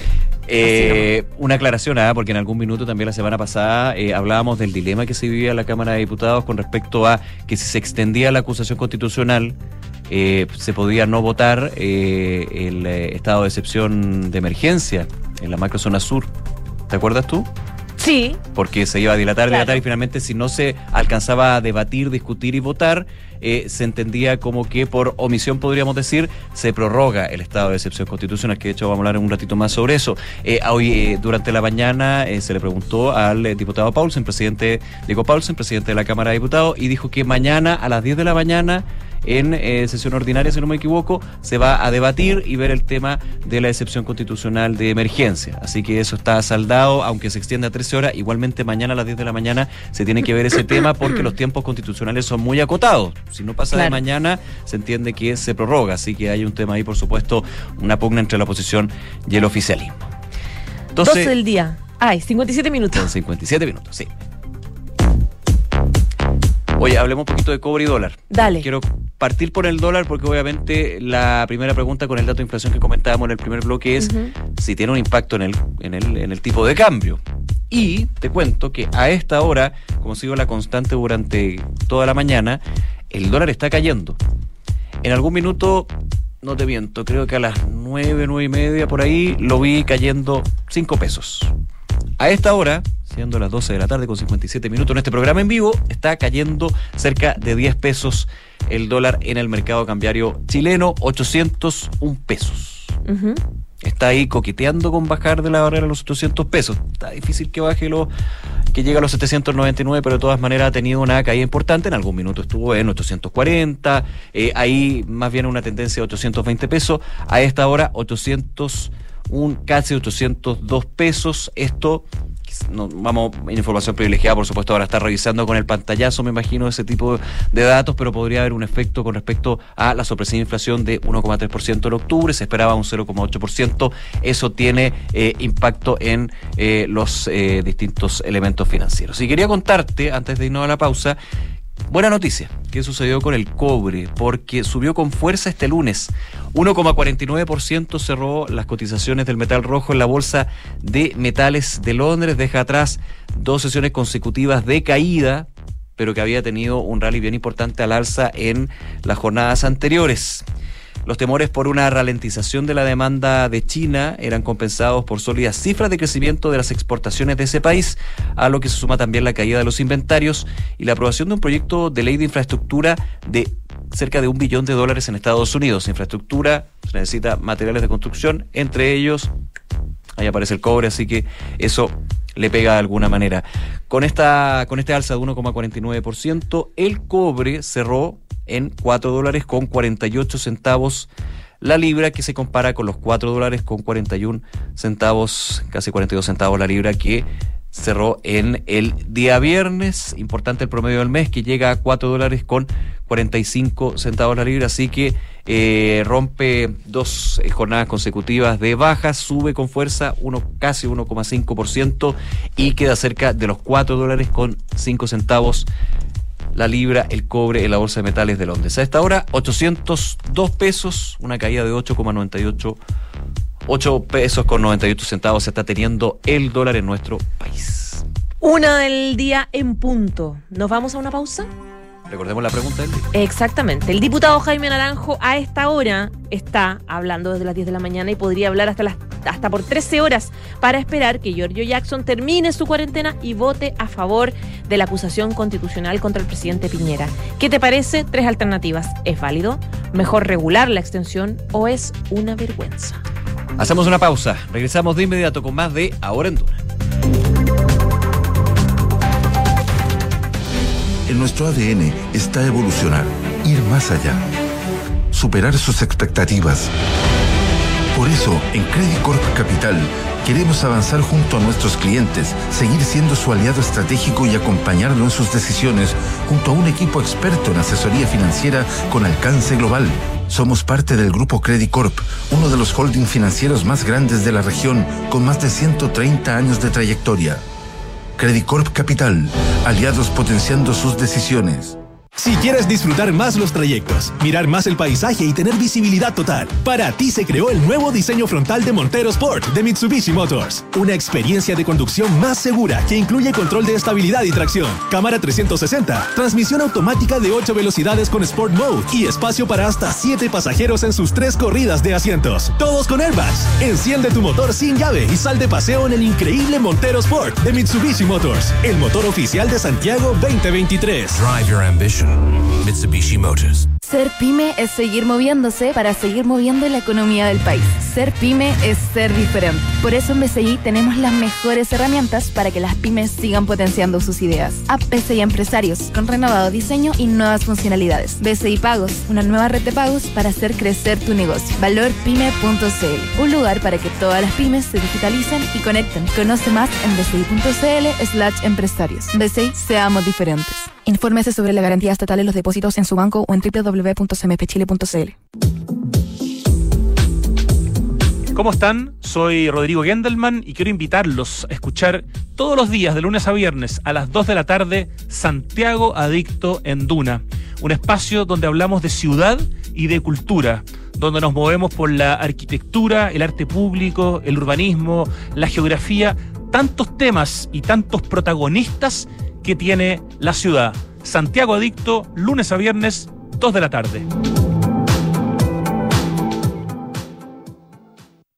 Una aclaración, porque en algún minuto también la semana pasada hablábamos del dilema que se vivía en la Cámara de Diputados con respecto a que si se extendía la acusación constitucional, se podía no votar el estado de excepción de emergencia en la macrozona sur. ¿Te acuerdas tú? Sí. Porque se iba a dilatar y finalmente, si no se alcanzaba a debatir, discutir y votar, se entendía como que por omisión, podríamos decir, se prorroga el estado de excepción constitucional, que de hecho vamos a hablar un ratito más sobre eso. Hoy, durante la mañana, se le preguntó al diputado Paulsen, Diego Paulsen, presidente de la Cámara de Diputados, y dijo que mañana a las 10 de la mañana, en sesión ordinaria, si no me equivoco, se va a debatir y ver el tema de la excepción constitucional de emergencia. Así que eso está saldado, aunque se extienda a 13 horas. Igualmente mañana a las 10 de la mañana se tiene que ver ese tema, porque los tiempos constitucionales son muy acotados. Si no pasa de mañana, se entiende que se prorroga. Así que hay un tema ahí, por supuesto, una pugna entre la oposición y el oficialismo. 12 del día. 57 minutos. Con 57 minutos, sí. Oye, hablemos un poquito de cobre y dólar. Dale. Quiero partir por el dólar porque obviamente la primera pregunta con el dato de inflación que comentábamos en el primer bloque es si tiene un impacto en el tipo de cambio. Y te cuento que a esta hora, como sigo la constante durante toda la mañana, el dólar está cayendo. En algún minuto no te miento, creo que a las 9:30 por ahí, lo vi cayendo 5 pesos. A esta hora, siendo las 12 de la tarde con 57 minutos en este programa en vivo, está cayendo cerca de 10 pesos el dólar en el mercado cambiario chileno, 801 pesos. Uh-huh. Está ahí coqueteando con bajar de la barrera a los 800 pesos. Está difícil que baje que llegue a los 799, pero de todas maneras ha tenido una caída importante. En algún minuto estuvo en 840, ahí más bien una tendencia de 820 pesos. A esta hora, casi 802 pesos. Esto, no, vamos en información privilegiada, por supuesto, ahora está revisando con el pantallazo, me imagino, ese tipo de datos, pero podría haber un efecto con respecto a la sorpresiva inflación de 1,3% en octubre, se esperaba un 0,8%, eso tiene impacto en los distintos elementos financieros. Y quería contarte, antes de irnos a la pausa, buena noticia, ¿qué sucedió con el cobre? Porque subió con fuerza este lunes. 1,49% cerró las cotizaciones del metal rojo en la Bolsa de Metales de Londres. Deja atrás 2 sesiones consecutivas de caída, pero que había tenido un rally bien importante al alza en las jornadas anteriores. Los temores por una ralentización de la demanda de China eran compensados por sólidas cifras de crecimiento de las exportaciones de ese país, a lo que se suma también la caída de los inventarios y la aprobación de un proyecto de ley de infraestructura de cerca de $1 billón en Estados Unidos. Infraestructura, se necesita materiales de construcción, entre ellos, ahí aparece el cobre, así que eso le pega de alguna manera. Con este alza de 1,49%, el cobre cerró en $4.48 la libra, que se compara con los $4.41, casi 42 centavos la libra, que cerró en el día viernes. Importante el promedio del mes, que llega a $4.45 la libra, así que rompe 2 jornadas consecutivas de bajas, sube con fuerza casi 1,5% y queda cerca de los $4.05 la libra, el cobre en la Bolsa de Metales de Londres. A esta hora, 802 pesos, una caída de 8 pesos con 98 centavos se está teniendo el dólar en nuestro país. 1 del día en punto. ¿Nos vamos a una pausa? Recordemos la pregunta del día. Exactamente. El diputado Jaime Naranjo a esta hora está hablando desde las 10 de la mañana y podría hablar hasta por 13 horas para esperar que Giorgio Jackson termine su cuarentena y vote a favor de la acusación constitucional contra el presidente Piñera. ¿Qué te parece? 3 alternativas. ¿Es válido? ¿Mejor regular la extensión o es una vergüenza? Hacemos una pausa. Regresamos de inmediato con más de Ahora en Duna. En nuestro ADN está evolucionar, ir más allá, superar sus expectativas. Por eso, en Credit Corp Capital, queremos avanzar junto a nuestros clientes, seguir siendo su aliado estratégico y acompañarlo en sus decisiones junto a un equipo experto en asesoría financiera con alcance global. Somos parte del Grupo Credit Corp, uno de los holdings financieros más grandes de la región, con más de 130 años de trayectoria. Credit Corp Capital, aliados potenciando sus decisiones. Si quieres disfrutar más los trayectos, mirar más el paisaje y tener visibilidad total, para ti se creó el nuevo diseño frontal de Montero Sport de Mitsubishi Motors. Una experiencia de conducción más segura que incluye control de estabilidad y tracción, cámara 360, transmisión automática de 8 velocidades con Sport Mode y espacio para hasta 7 pasajeros en sus 3 corridas de asientos. Todos con airbags. Enciende tu motor sin llave y sal de paseo en el increíble Montero Sport de Mitsubishi Motors, el motor oficial de Santiago 2023. Drive your ambition. Mitsubishi Motors. Ser pyme es seguir moviéndose para seguir moviendo la economía del país. Ser pyme es ser diferente. Por eso en BCI tenemos las mejores herramientas para que las pymes sigan potenciando sus ideas. App BCI Empresarios, con renovado diseño y nuevas funcionalidades. BCI Pagos, una nueva red de pagos para hacer crecer tu negocio. Valorpyme.cl, un lugar para que todas las pymes se digitalicen y conecten. Conoce más en bci.cl/empresarios. BCI, seamos diferentes. Infórmese sobre la garantía estatal de los depósitos en su banco o en www.cmfchile.cl. ¿Cómo están? Soy Rodrigo Gendelman y quiero invitarlos a escuchar todos los días, de lunes a viernes, a las 2 de la tarde, Santiago Adicto en Duna. Un espacio donde hablamos de ciudad y de cultura, donde nos movemos por la arquitectura, el arte público, el urbanismo, la geografía, tantos temas y tantos protagonistas que tiene la ciudad. Santiago Adicto, lunes a viernes, 2 de la tarde.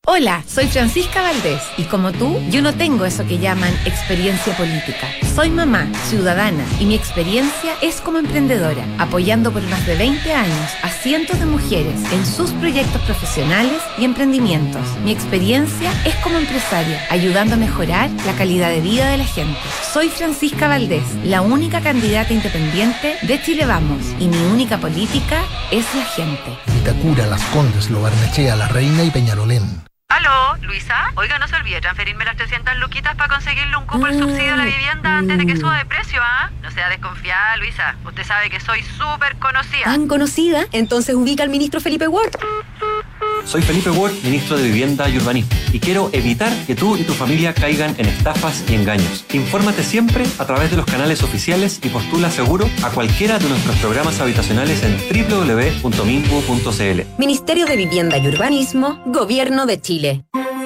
Hola, soy Francisca Valdés y como tú, yo no tengo eso que llaman experiencia política. Soy mamá, ciudadana y mi experiencia es como emprendedora, apoyando por más de 20 años a cientos de mujeres en sus proyectos profesionales y emprendimientos. Mi experiencia es como empresaria, ayudando a mejorar la calidad de vida de la gente. Soy Francisca Valdés, la única candidata independiente de Chile Vamos y mi única política es la gente. Vitacura, Las Condes, Lo Barnechea, La Reina y Peñalolén. ¿Aló, Luisa? Oiga, no se olvide transferirme las 300 luquitas para conseguirle un cupo al subsidio a la vivienda antes de que suba de precio, ¿ah? No sea desconfiada, Luisa. Usted sabe que soy súper conocida. ¿Tan conocida? Entonces ubica al ministro Felipe Ward. Soy Felipe Ward, ministro de Vivienda y Urbanismo, y quiero evitar que tú y tu familia caigan en estafas y engaños. Infórmate siempre a través de los canales oficiales y postula seguro a cualquiera de nuestros programas habitacionales en www.minbu.cl. Ministerio de Vivienda y Urbanismo, Gobierno de Chile.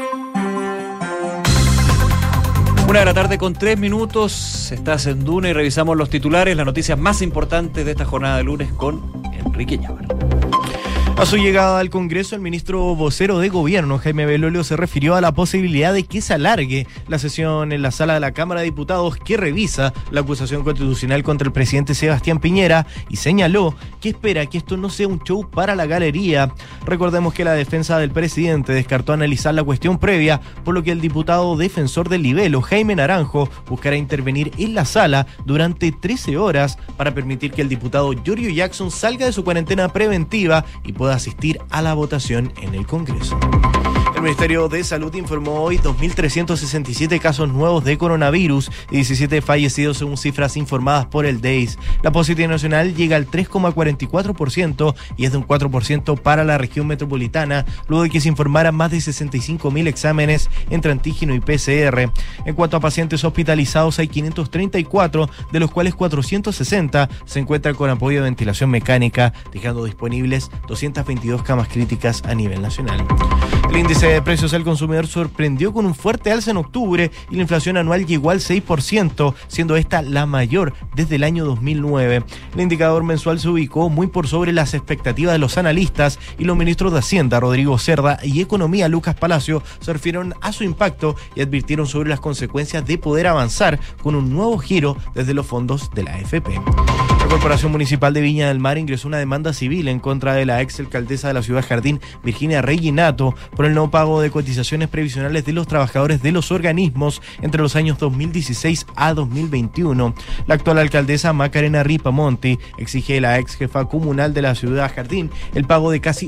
1:03 Estás en Duna y revisamos los titulares, las noticias más importantes de esta jornada de lunes con Enrique Ñávar. A su llegada al Congreso, el ministro vocero de Gobierno, Jaime Belolio, se refirió a la posibilidad de que se alargue la sesión en la sala de la Cámara de Diputados que revisa la acusación constitucional contra el presidente Sebastián Piñera y señaló que espera que esto no sea un show para la galería. Recordemos que la defensa del presidente descartó analizar la cuestión previa, por lo que el diputado defensor del libelo, Jaime Naranjo, buscará intervenir en la sala durante 13 horas para permitir que el diputado Giorgio Jackson salga de su cuarentena preventiva y pueda asistir a la votación en el Congreso. El Ministerio de Salud informó hoy 2.367 casos nuevos de coronavirus y 17 fallecidos según cifras informadas por el DEIS. La positividad nacional llega al 3,44% y es de un 4% para la región metropolitana, luego de que se informaran más de 65.000 exámenes entre antígeno y PCR. En cuanto a pacientes hospitalizados, hay 534, de los cuales 460 se encuentran con apoyo de ventilación mecánica, dejando disponibles 222 camas críticas a nivel nacional. El índice de precios al consumidor sorprendió con un fuerte alza en octubre y la inflación anual llegó al 6%, siendo esta la mayor desde el año 2009. El indicador mensual se ubicó muy por sobre las expectativas de los analistas y los ministros de Hacienda, Rodrigo Cerda, y Economía, Lucas Palacio, se refirieron a su impacto y advirtieron sobre las consecuencias de poder avanzar con un nuevo giro desde los fondos de la AFP. La Corporación Municipal de Viña del Mar ingresó una demanda civil en contra de la ex alcaldesa de la ciudad Jardín, Virginia Reginato, por el no pago de cotizaciones previsionales de los trabajadores de los organismos entre los años 2016 a 2021. La actual alcaldesa Macarena Ripamonti exige a la ex jefa comunal de la ciudad Jardín el pago de casi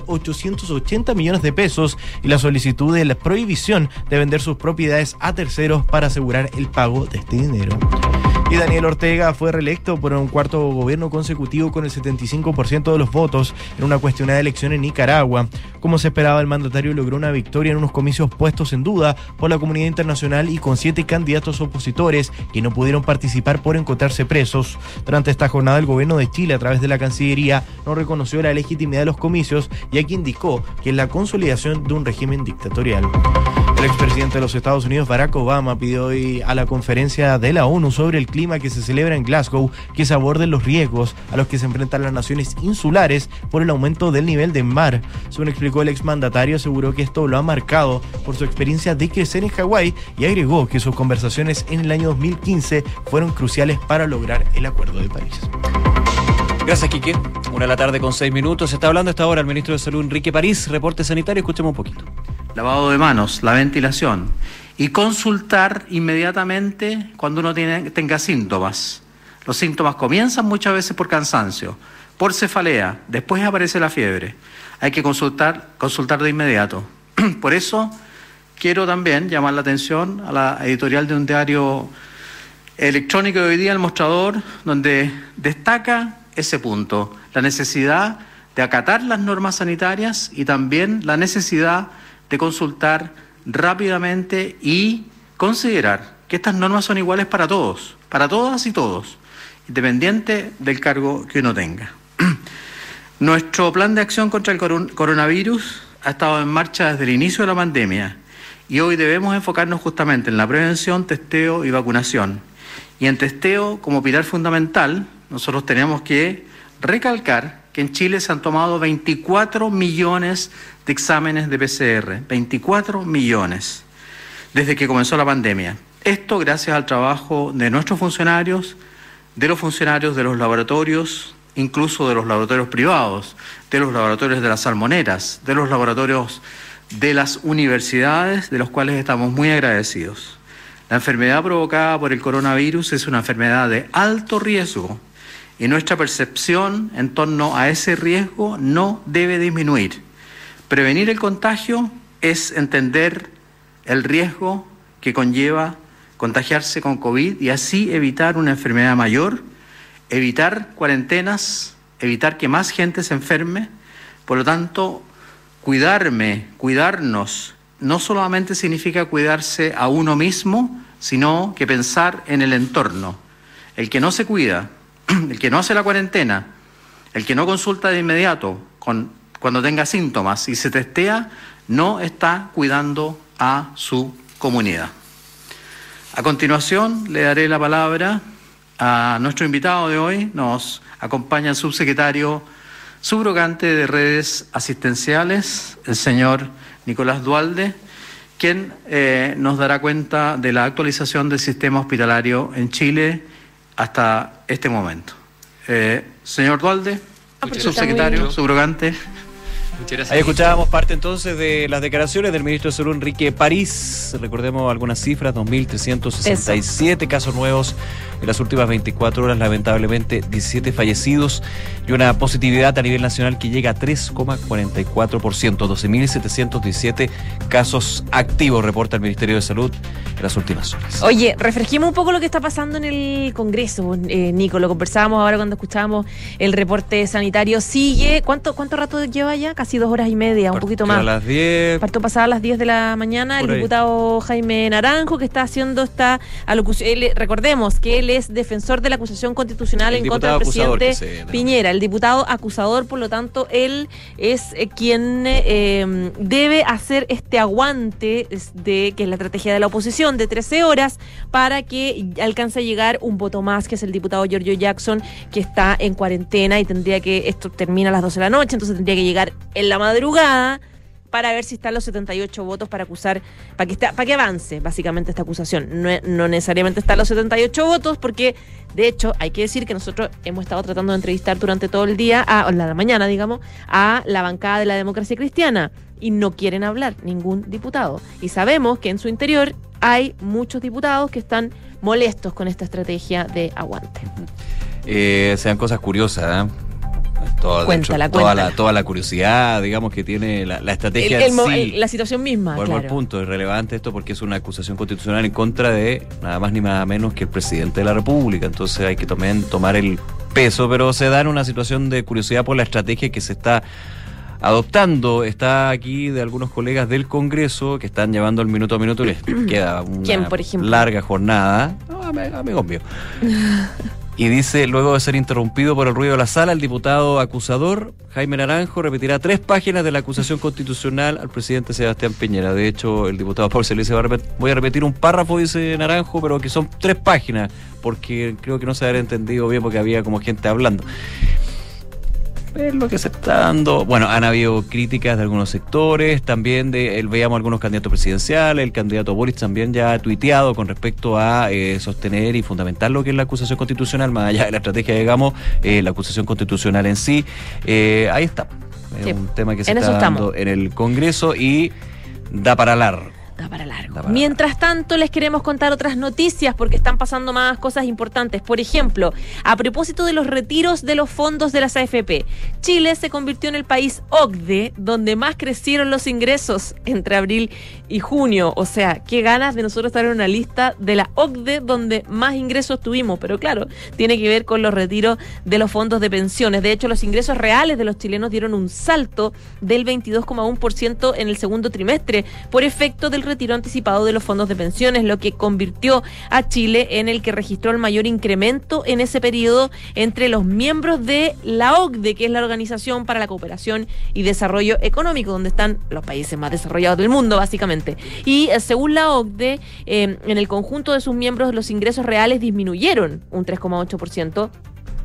880 millones de pesos y la solicitud de la prohibición de vender sus propiedades a terceros para asegurar el pago de este dinero. Y Daniel Ortega fue reelecto por un cuarto gobierno consecutivo con el 75% de los votos en una cuestionada elección en Nicaragua. Como se esperaba, el mandatario logró una victoria en unos comicios puestos en duda por la comunidad internacional y con 7 candidatos opositores que no pudieron participar por encontrarse presos. Durante esta jornada, el gobierno de Chile, a través de la Cancillería, no reconoció la legitimidad de los comicios, ya que indicó que es la consolidación de un régimen dictatorial. El expresidente de los Estados Unidos, Barack Obama, pidió hoy a la conferencia de la ONU sobre el clima que se celebra en Glasgow que se aborden los riesgos a los que se enfrentan las naciones insulares por el aumento del nivel del mar. Según explicó el exmandatario, aseguró que esto lo ha marcado por su experiencia de crecer en Hawái y agregó que sus conversaciones en el año 2015 fueron cruciales para lograr el Acuerdo de París. Gracias, Quique. 1:06 PM. Se está hablando a esta hora el ministro de Salud, Enrique París. Reporte sanitario, escuchemos un poquito. Lavado de manos, la ventilación y consultar inmediatamente cuando uno tenga síntomas. Los síntomas comienzan muchas veces por cansancio, por cefalea, después aparece la fiebre. Hay que consultar de inmediato. Por eso quiero también llamar la atención a la editorial de un diario electrónico de hoy día, El Mostrador, donde destaca ese punto, la necesidad de acatar las normas sanitarias y también la necesidad de consultar rápidamente y considerar que estas normas son iguales para todos, para todas y todos, independiente del cargo que uno tenga. Nuestro plan de acción contra el coronavirus ha estado en marcha desde el inicio de la pandemia y hoy debemos enfocarnos justamente en la prevención, testeo y vacunación. Y en testeo, como pilar fundamental, nosotros tenemos que recalcar que en Chile se han tomado 24 millones de exámenes de PCR, 24 millones, desde que comenzó la pandemia. Esto gracias al trabajo de nuestros funcionarios, de los funcionarios de los laboratorios, incluso de los laboratorios privados, de los laboratorios de las salmoneras, de los laboratorios de las universidades, de los cuales estamos muy agradecidos. La enfermedad provocada por el coronavirus es una enfermedad de alto riesgo y nuestra percepción en torno a ese riesgo no debe disminuir. Prevenir el contagio es entender el riesgo que conlleva contagiarse con COVID y así evitar una enfermedad mayor, evitar cuarentenas, evitar que más gente se enferme. Por lo tanto, cuidarnos, no solamente significa cuidarse a uno mismo, sino que pensar en el entorno. El que no se cuida, el que no hace la cuarentena, el que no consulta de inmediato cuando tenga síntomas y se testea, no está cuidando a su comunidad. A continuación, le daré la palabra a nuestro invitado de hoy. Nos acompaña el subsecretario subrogante de redes asistenciales, el señor Nicolás Duhalde, quien nos dará cuenta de la actualización del sistema hospitalario en Chile hasta este momento. Señor Duhalde, subsecretario subrogante. Muchas gracias. Ahí escuchábamos parte entonces de las declaraciones del ministro de Salud, Enrique París. Recordemos algunas cifras: 2.367 casos nuevos en las últimas 24 horas, lamentablemente 17 fallecidos y una positividad a nivel nacional que llega a 3,44%, 12.717 casos activos, reporta el Ministerio de Salud en las últimas horas. Oye, refresquemos un poco lo que está pasando en el Congreso, Nico, lo conversábamos ahora cuando escuchábamos el reporte sanitario. Sigue, ¿cuánto rato lleva ya? Casi 2 horas y media, un poquito más. A las 10. Partió pasada a las 10 de la mañana, el diputado Jaime Naranjo, que está haciendo esta alocución. Recordemos que él es defensor de la acusación constitucional en contra del presidente Piñera, el diputado acusador, por lo tanto, él es quien debe hacer este aguante que es la estrategia de la oposición de 13 horas para que alcance a llegar un voto más, que es el diputado Giorgio Jackson, que está en cuarentena y tendría que, esto termina a las 12 de la noche, entonces tendría que llegar en la madrugada para ver si están los 78 votos para acusar, para que avance básicamente esta acusación. No necesariamente están los 78 votos, porque de hecho hay que decir que nosotros hemos estado tratando de entrevistar durante todo el día, la mañana digamos, a la bancada de la Democracia Cristiana y no quieren hablar ningún diputado. Y sabemos que en su interior hay muchos diputados que están molestos con esta estrategia de aguante. Sean cosas curiosas, ¿eh? Cuéntala. Toda la curiosidad, digamos, que tiene la estrategia la situación misma. Por el punto, es relevante esto porque es una acusación constitucional en contra de nada más ni nada menos que el presidente de la República. Entonces hay que tomar el peso, pero se da en una situación de curiosidad por la estrategia que se está adoptando. Está aquí de algunos colegas del Congreso que están llevando el minuto a minuto y les queda una larga jornada. Amigo mío. Y dice, luego de ser interrumpido por el ruido de la sala, el diputado acusador, Jaime Naranjo, repetirá 3 páginas de la acusación constitucional al presidente Sebastián Piñera. De hecho, el diputado Paul se le dice, voy a repetir un párrafo, dice Naranjo, pero que son 3 páginas, porque creo que no se había entendido bien porque había como gente hablando. Es lo que se está dando. Bueno, han habido críticas de algunos sectores, también veíamos algunos candidatos presidenciales, el candidato Boris también ya ha tuiteado con respecto a sostener y fundamentar lo que es la acusación constitucional, más allá de la estrategia, digamos, la acusación constitucional en sí. Ahí está. Es un tema que se está dando en el Congreso y da para largo. Mientras tanto, les queremos contar otras noticias porque están pasando más cosas importantes. Por ejemplo, a propósito de los retiros de los fondos de las AFP, Chile se convirtió en el país OCDE donde más crecieron los ingresos entre abril y junio. O sea, qué ganas de nosotros estar en una lista de la OCDE donde más ingresos tuvimos. Pero claro, tiene que ver con los retiros de los fondos de pensiones. De hecho, los ingresos reales de los chilenos dieron un salto del 22,1% en el segundo trimestre por efecto del retiro anticipado de los fondos de pensiones, lo que convirtió a Chile en el que registró el mayor incremento en ese periodo entre los miembros de la OCDE, que es la Organización para la Cooperación y Desarrollo Económico, donde están los países más desarrollados del mundo, básicamente. Y según la OCDE, en el conjunto de sus miembros los ingresos reales disminuyeron un 3,8%.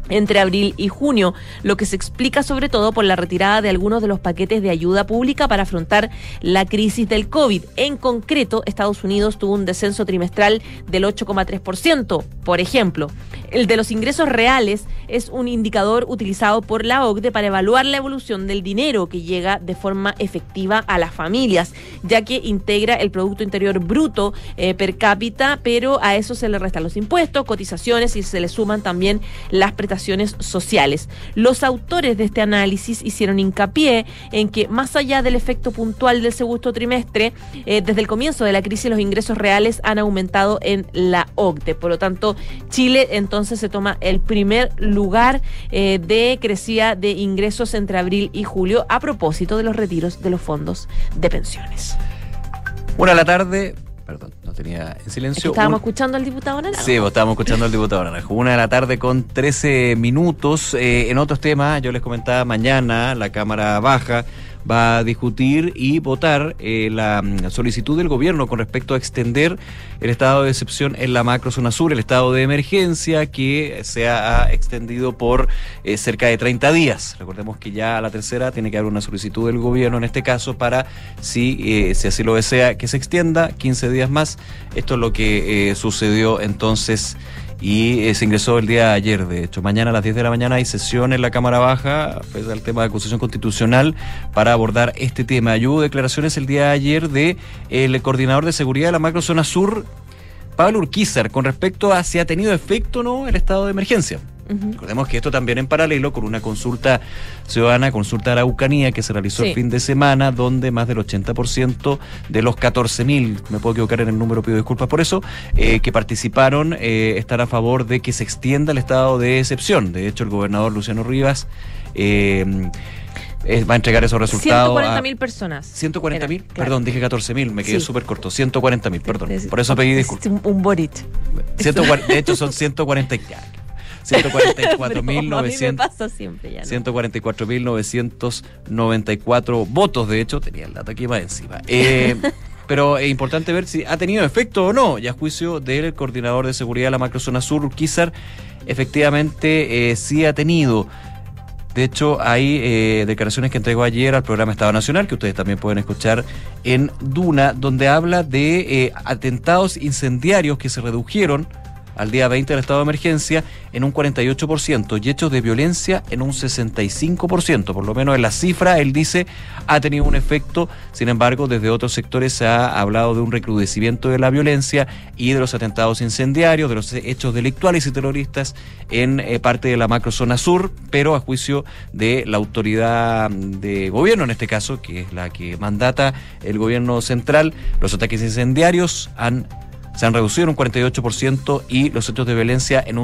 entre abril y junio, lo que se explica sobre todo por la retirada de algunos de los paquetes de ayuda pública para afrontar la crisis del COVID. En concreto, Estados Unidos tuvo un descenso trimestral del 8,3%. Por ejemplo, el de los ingresos reales es un indicador utilizado por la OCDE para evaluar la evolución del dinero que llega de forma efectiva a las familias, ya que integra el Producto Interior Bruto per cápita, pero a eso se le restan los impuestos, cotizaciones y se le suman también las prestaciones sociales. Los autores de este análisis hicieron hincapié en que más allá del efecto puntual del segundo trimestre, desde el comienzo de la crisis los ingresos reales han aumentado en la OCDE. Por lo tanto, Chile entonces se toma el primer lugar de crecida de ingresos entre abril y julio a propósito de los retiros de los fondos de pensiones. 1 de la tarde. Perdón, no tenía en silencio. Estábamos escuchando al diputado Naranjo. Sí, estábamos escuchando al diputado Naranjo. 1 de la tarde con 13 minutos. En otros temas, yo les comentaba, mañana la Cámara Baja va a discutir y votar la solicitud del gobierno con respecto a extender el estado de excepción en la macrozona sur, el estado de emergencia que se ha extendido por cerca de 30 días. Recordemos que ya a la tercera tiene que haber una solicitud del gobierno en este caso para, si así lo desea, que se extienda 15 días más. Esto es lo que sucedió entonces y se ingresó el día de ayer. De hecho, mañana a las 10 de la mañana hay sesión en la Cámara Baja, pues, al tema de acusación constitucional para abordar este tema. Y hubo declaraciones el día de ayer de el coordinador de seguridad de la macrozona sur, Pablo Urquizar, con respecto a si ha tenido efecto o no el estado de emergencia. Recordemos que esto también en paralelo con una consulta ciudadana, consulta de Araucanía, que se realizó el fin de semana, donde más del 80% de los 14.000, me puedo equivocar en el número, pido disculpas por eso, que participaron, están a favor de que se extienda el estado de excepción. De hecho, el gobernador Luciano Rivas va a entregar esos resultados 140.000 personas. 140.000, claro. Perdón, dije 14.000, me quedé súper corto. 140.000, perdón. Por eso pedí disculpas. Un Boric. De hecho, son 144.994 votos, de hecho, tenía el dato aquí más encima. Pero es importante ver si ha tenido efecto o no. Y a juicio del coordinador de seguridad de la macrozona sur, Urquizar, efectivamente sí ha tenido. De hecho, hay declaraciones que entregó ayer al programa Estado Nacional, que ustedes también pueden escuchar en Duna, donde habla de atentados incendiarios que se redujeron al día 20 del estado de emergencia en un 48% y hechos de violencia en un 65%. Por lo menos en la cifra, él dice, ha tenido un efecto. Sin embargo, desde otros sectores se ha hablado de un recrudecimiento de la violencia y de los atentados incendiarios, de los hechos delictuales y terroristas en parte de la macrozona sur, pero a juicio de la autoridad de gobierno, en este caso, que es la que mandata el gobierno central, los ataques incendiarios se han reducido en un 48% y los hechos de violencia en un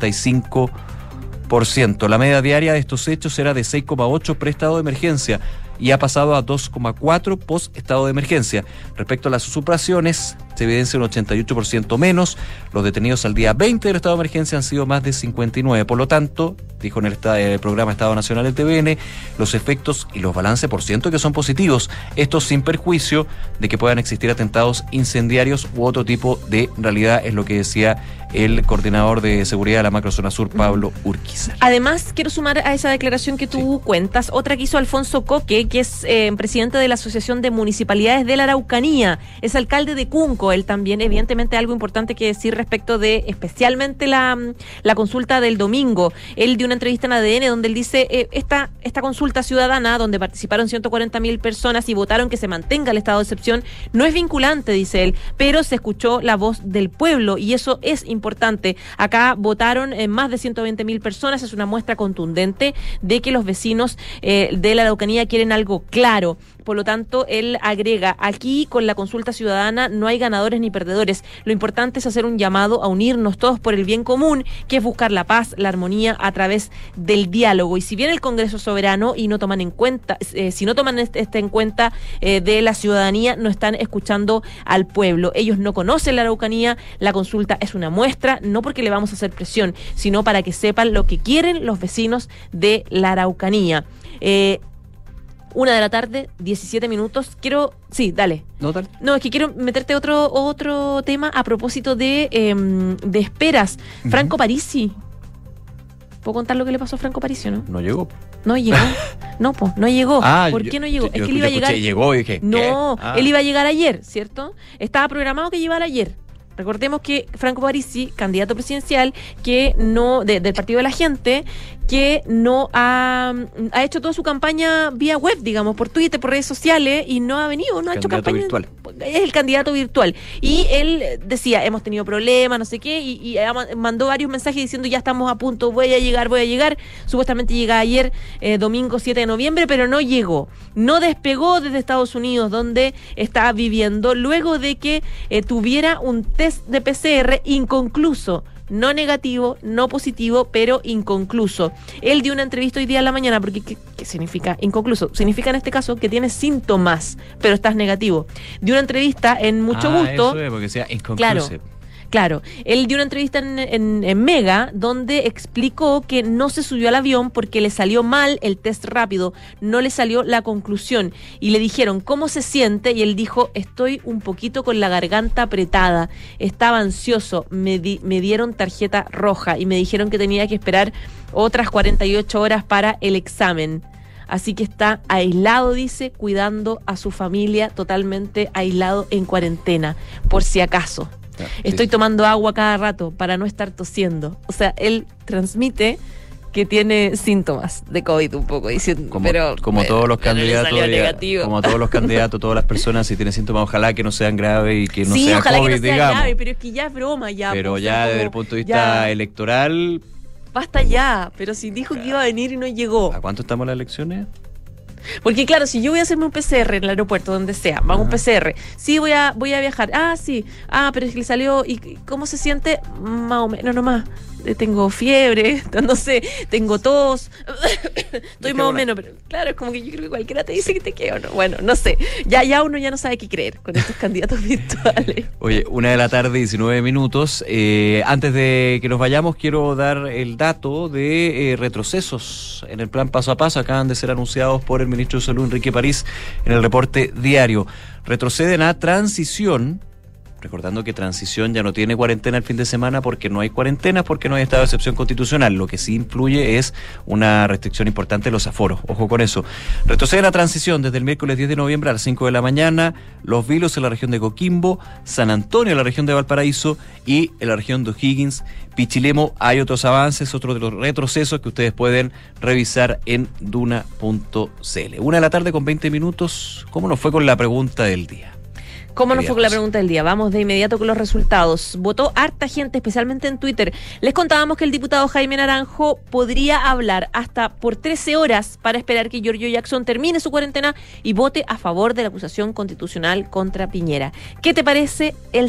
65%. La media diaria de estos hechos era de 6,8 pre-estado de emergencia y ha pasado a 2,4 post-estado de emergencia. Respecto a las supresiones, se evidencia un 88% menos. Los detenidos al día 20 del estado de emergencia han sido más de 59. Por lo tanto, dijo en el programa Estado Nacional del TVN, los efectos y los balances por ciento que son positivos. Esto sin perjuicio de que puedan existir atentados incendiarios u otro tipo de realidad, es lo que decía el coordinador de seguridad de la macrozona sur, Pablo Urquizar. Además, quiero sumar a esa declaración que tú cuentas, otra que hizo Alfonso Coque, que es presidente de la Asociación de Municipalidades de la Araucanía, es alcalde de Cunco. Él también, evidentemente, algo importante que decir respecto de especialmente la consulta del domingo. Él dio una entrevista en ADN donde él dice, esta consulta ciudadana, donde participaron 140.000 personas y votaron que se mantenga el estado de excepción, no es vinculante, dice él, pero se escuchó la voz del pueblo y eso es importante. Acá votaron más de 120.000 personas, es una muestra contundente de que los vecinos de la Araucanía quieren algo claro. Por lo tanto, él agrega, aquí con la consulta ciudadana no hay ganadores ni perdedores. Lo importante es hacer un llamado a unirnos todos por el bien común, que es buscar la paz, la armonía a través del diálogo. Y si bien el Congreso es soberano y no toman en cuenta, si no toman en cuenta de la ciudadanía, no están escuchando al pueblo. Ellos no conocen la Araucanía, la consulta es una muestra, no porque le vamos a hacer presión, sino para que sepan lo que quieren los vecinos de la Araucanía. 1 de la tarde, 17 minutos. Sí, dale. No, es que quiero meterte otro tema a propósito de esperas. Franco Parisi. ¿Puedo contar lo que le pasó a Franco Parisi, no? No llegó. No llegó. No llegó. ¿Por qué no llegó? Es que él iba a llegar. Llegó y dije, no, él iba a llegar ayer, ¿cierto? Estaba programado que llegara ayer. Recordemos que Franco Parisi, candidato presidencial, que no del Partido de la Gente, que no ha hecho toda su campaña vía web, digamos, por Twitter, por redes sociales, y no ha venido, no ha hecho campaña. Virtual. Es el candidato virtual. Y él decía, hemos tenido problemas, no sé qué, y mandó varios mensajes diciendo, ya estamos a punto, voy a llegar. Supuestamente llega ayer, domingo 7 de noviembre, pero no llegó. No despegó desde Estados Unidos, donde está viviendo, luego de que tuviera un test de PCR inconcluso. No negativo, no positivo, pero inconcluso. Él dio una entrevista hoy día en la mañana, porque ¿qué significa inconcluso? Significa en este caso que tienes síntomas, pero estás negativo. Dio una entrevista en Mucho Gusto. Eso es, porque sea inconcluso. Claro, él dio una entrevista en Mega, donde explicó que no se subió al avión porque le salió mal el test rápido, no le salió la conclusión, y le dijeron ¿cómo se siente? Y él dijo, estoy un poquito con la garganta apretada, estaba ansioso, me dieron tarjeta roja y me dijeron que tenía que esperar otras 48 horas para el examen. Así que está aislado, dice, cuidando a su familia, totalmente aislado en cuarentena, por si acaso. Estoy tomando agua cada rato para no estar tosiendo. O sea, él transmite que tiene síntomas de COVID un poco, diciendo, como todos los candidatos, todas las personas, si tienen síntomas, ojalá que no sean graves y que no sea ojalá COVID, que no sea digamos. Grave, pero es que ya es broma, ya. Pero ya desde el punto de vista electoral, basta ya, pero si dijo que iba a venir y no llegó. ¿A cuánto estamos las elecciones? Porque claro, si yo voy a hacerme un PCR en el aeropuerto, donde sea, hago un PCR, sí voy a viajar, pero es que le salió, ¿y cómo se siente? Más o menos nomás, tengo fiebre, no sé, tengo tos, estoy más o menos, pero claro, es como que yo creo que cualquiera te dice que te queda o no, bueno, no sé, ya uno ya no sabe qué creer con estos candidatos virtuales. Oye, 1:00 p.m, 19 minutos, antes de que nos vayamos quiero dar el dato de retrocesos en el plan paso a paso, acaban de ser anunciados por el ministro de Salud Enrique París en el reporte diario. Retroceden a Transición, recordando que Transición ya no tiene cuarentena el fin de semana porque no hay cuarentenas, porque no hay estado de excepción constitucional. Lo que sí influye es una restricción importante de los aforos. Ojo con eso. Retroceden a Transición desde el miércoles 10 de noviembre a las 5 de la mañana, Los Vilos en la región de Coquimbo, San Antonio en la región de Valparaíso y en la región de O'Higgins, Pichilemu. Hay otros avances, otros de los retrocesos que ustedes pueden revisar en duna.cl. 1:00 p.m. ¿Cómo nos fue con la pregunta del día? ¿Cómo nos fue con la pregunta del día? Vamos de inmediato con los resultados. Votó harta gente, especialmente en Twitter. Les contábamos que el diputado Jaime Naranjo podría hablar hasta por 13 horas para esperar que Giorgio Jackson termine su cuarentena y vote a favor de la acusación constitucional contra Piñera. ¿Qué te parece? El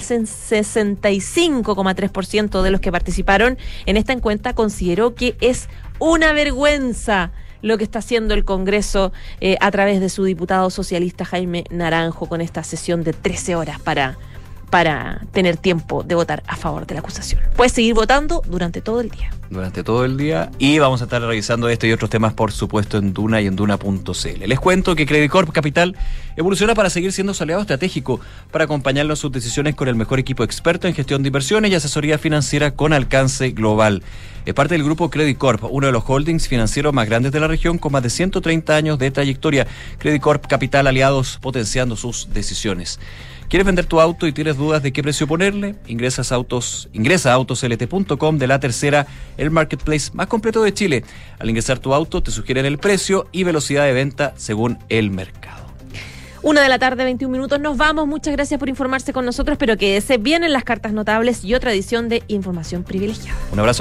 65,3% de los que participaron en esta encuesta consideró que es una vergüenza lo que está haciendo el Congreso a través de su diputado socialista Jaime Naranjo con esta sesión de 13 horas para tener tiempo de votar a favor de la acusación. Puedes seguir votando durante todo el día. Y vamos a estar revisando este y otros temas, por supuesto, en Duna y en Duna.cl. Les cuento que Credit Corp Capital evoluciona para seguir siendo su aliado estratégico, para acompañarlos en sus decisiones con el mejor equipo experto en gestión de inversiones y asesoría financiera con alcance global. Es parte del grupo Credit Corp, uno de los holdings financieros más grandes de la región, con más de 130 años de trayectoria. Credit Corp Capital, aliados potenciando sus decisiones. ¿Quieres vender tu auto y tienes dudas de qué precio ponerle? Ingresa a autoslt.com, de La Tercera, el marketplace más completo de Chile. Al ingresar tu auto te sugieren el precio y velocidad de venta según el mercado. 1:00 p.m, 21 minutos. Nos vamos. Muchas gracias por informarse con nosotros, pero quédese bien en las cartas notables y otra edición de Información Privilegiada. Un abrazo.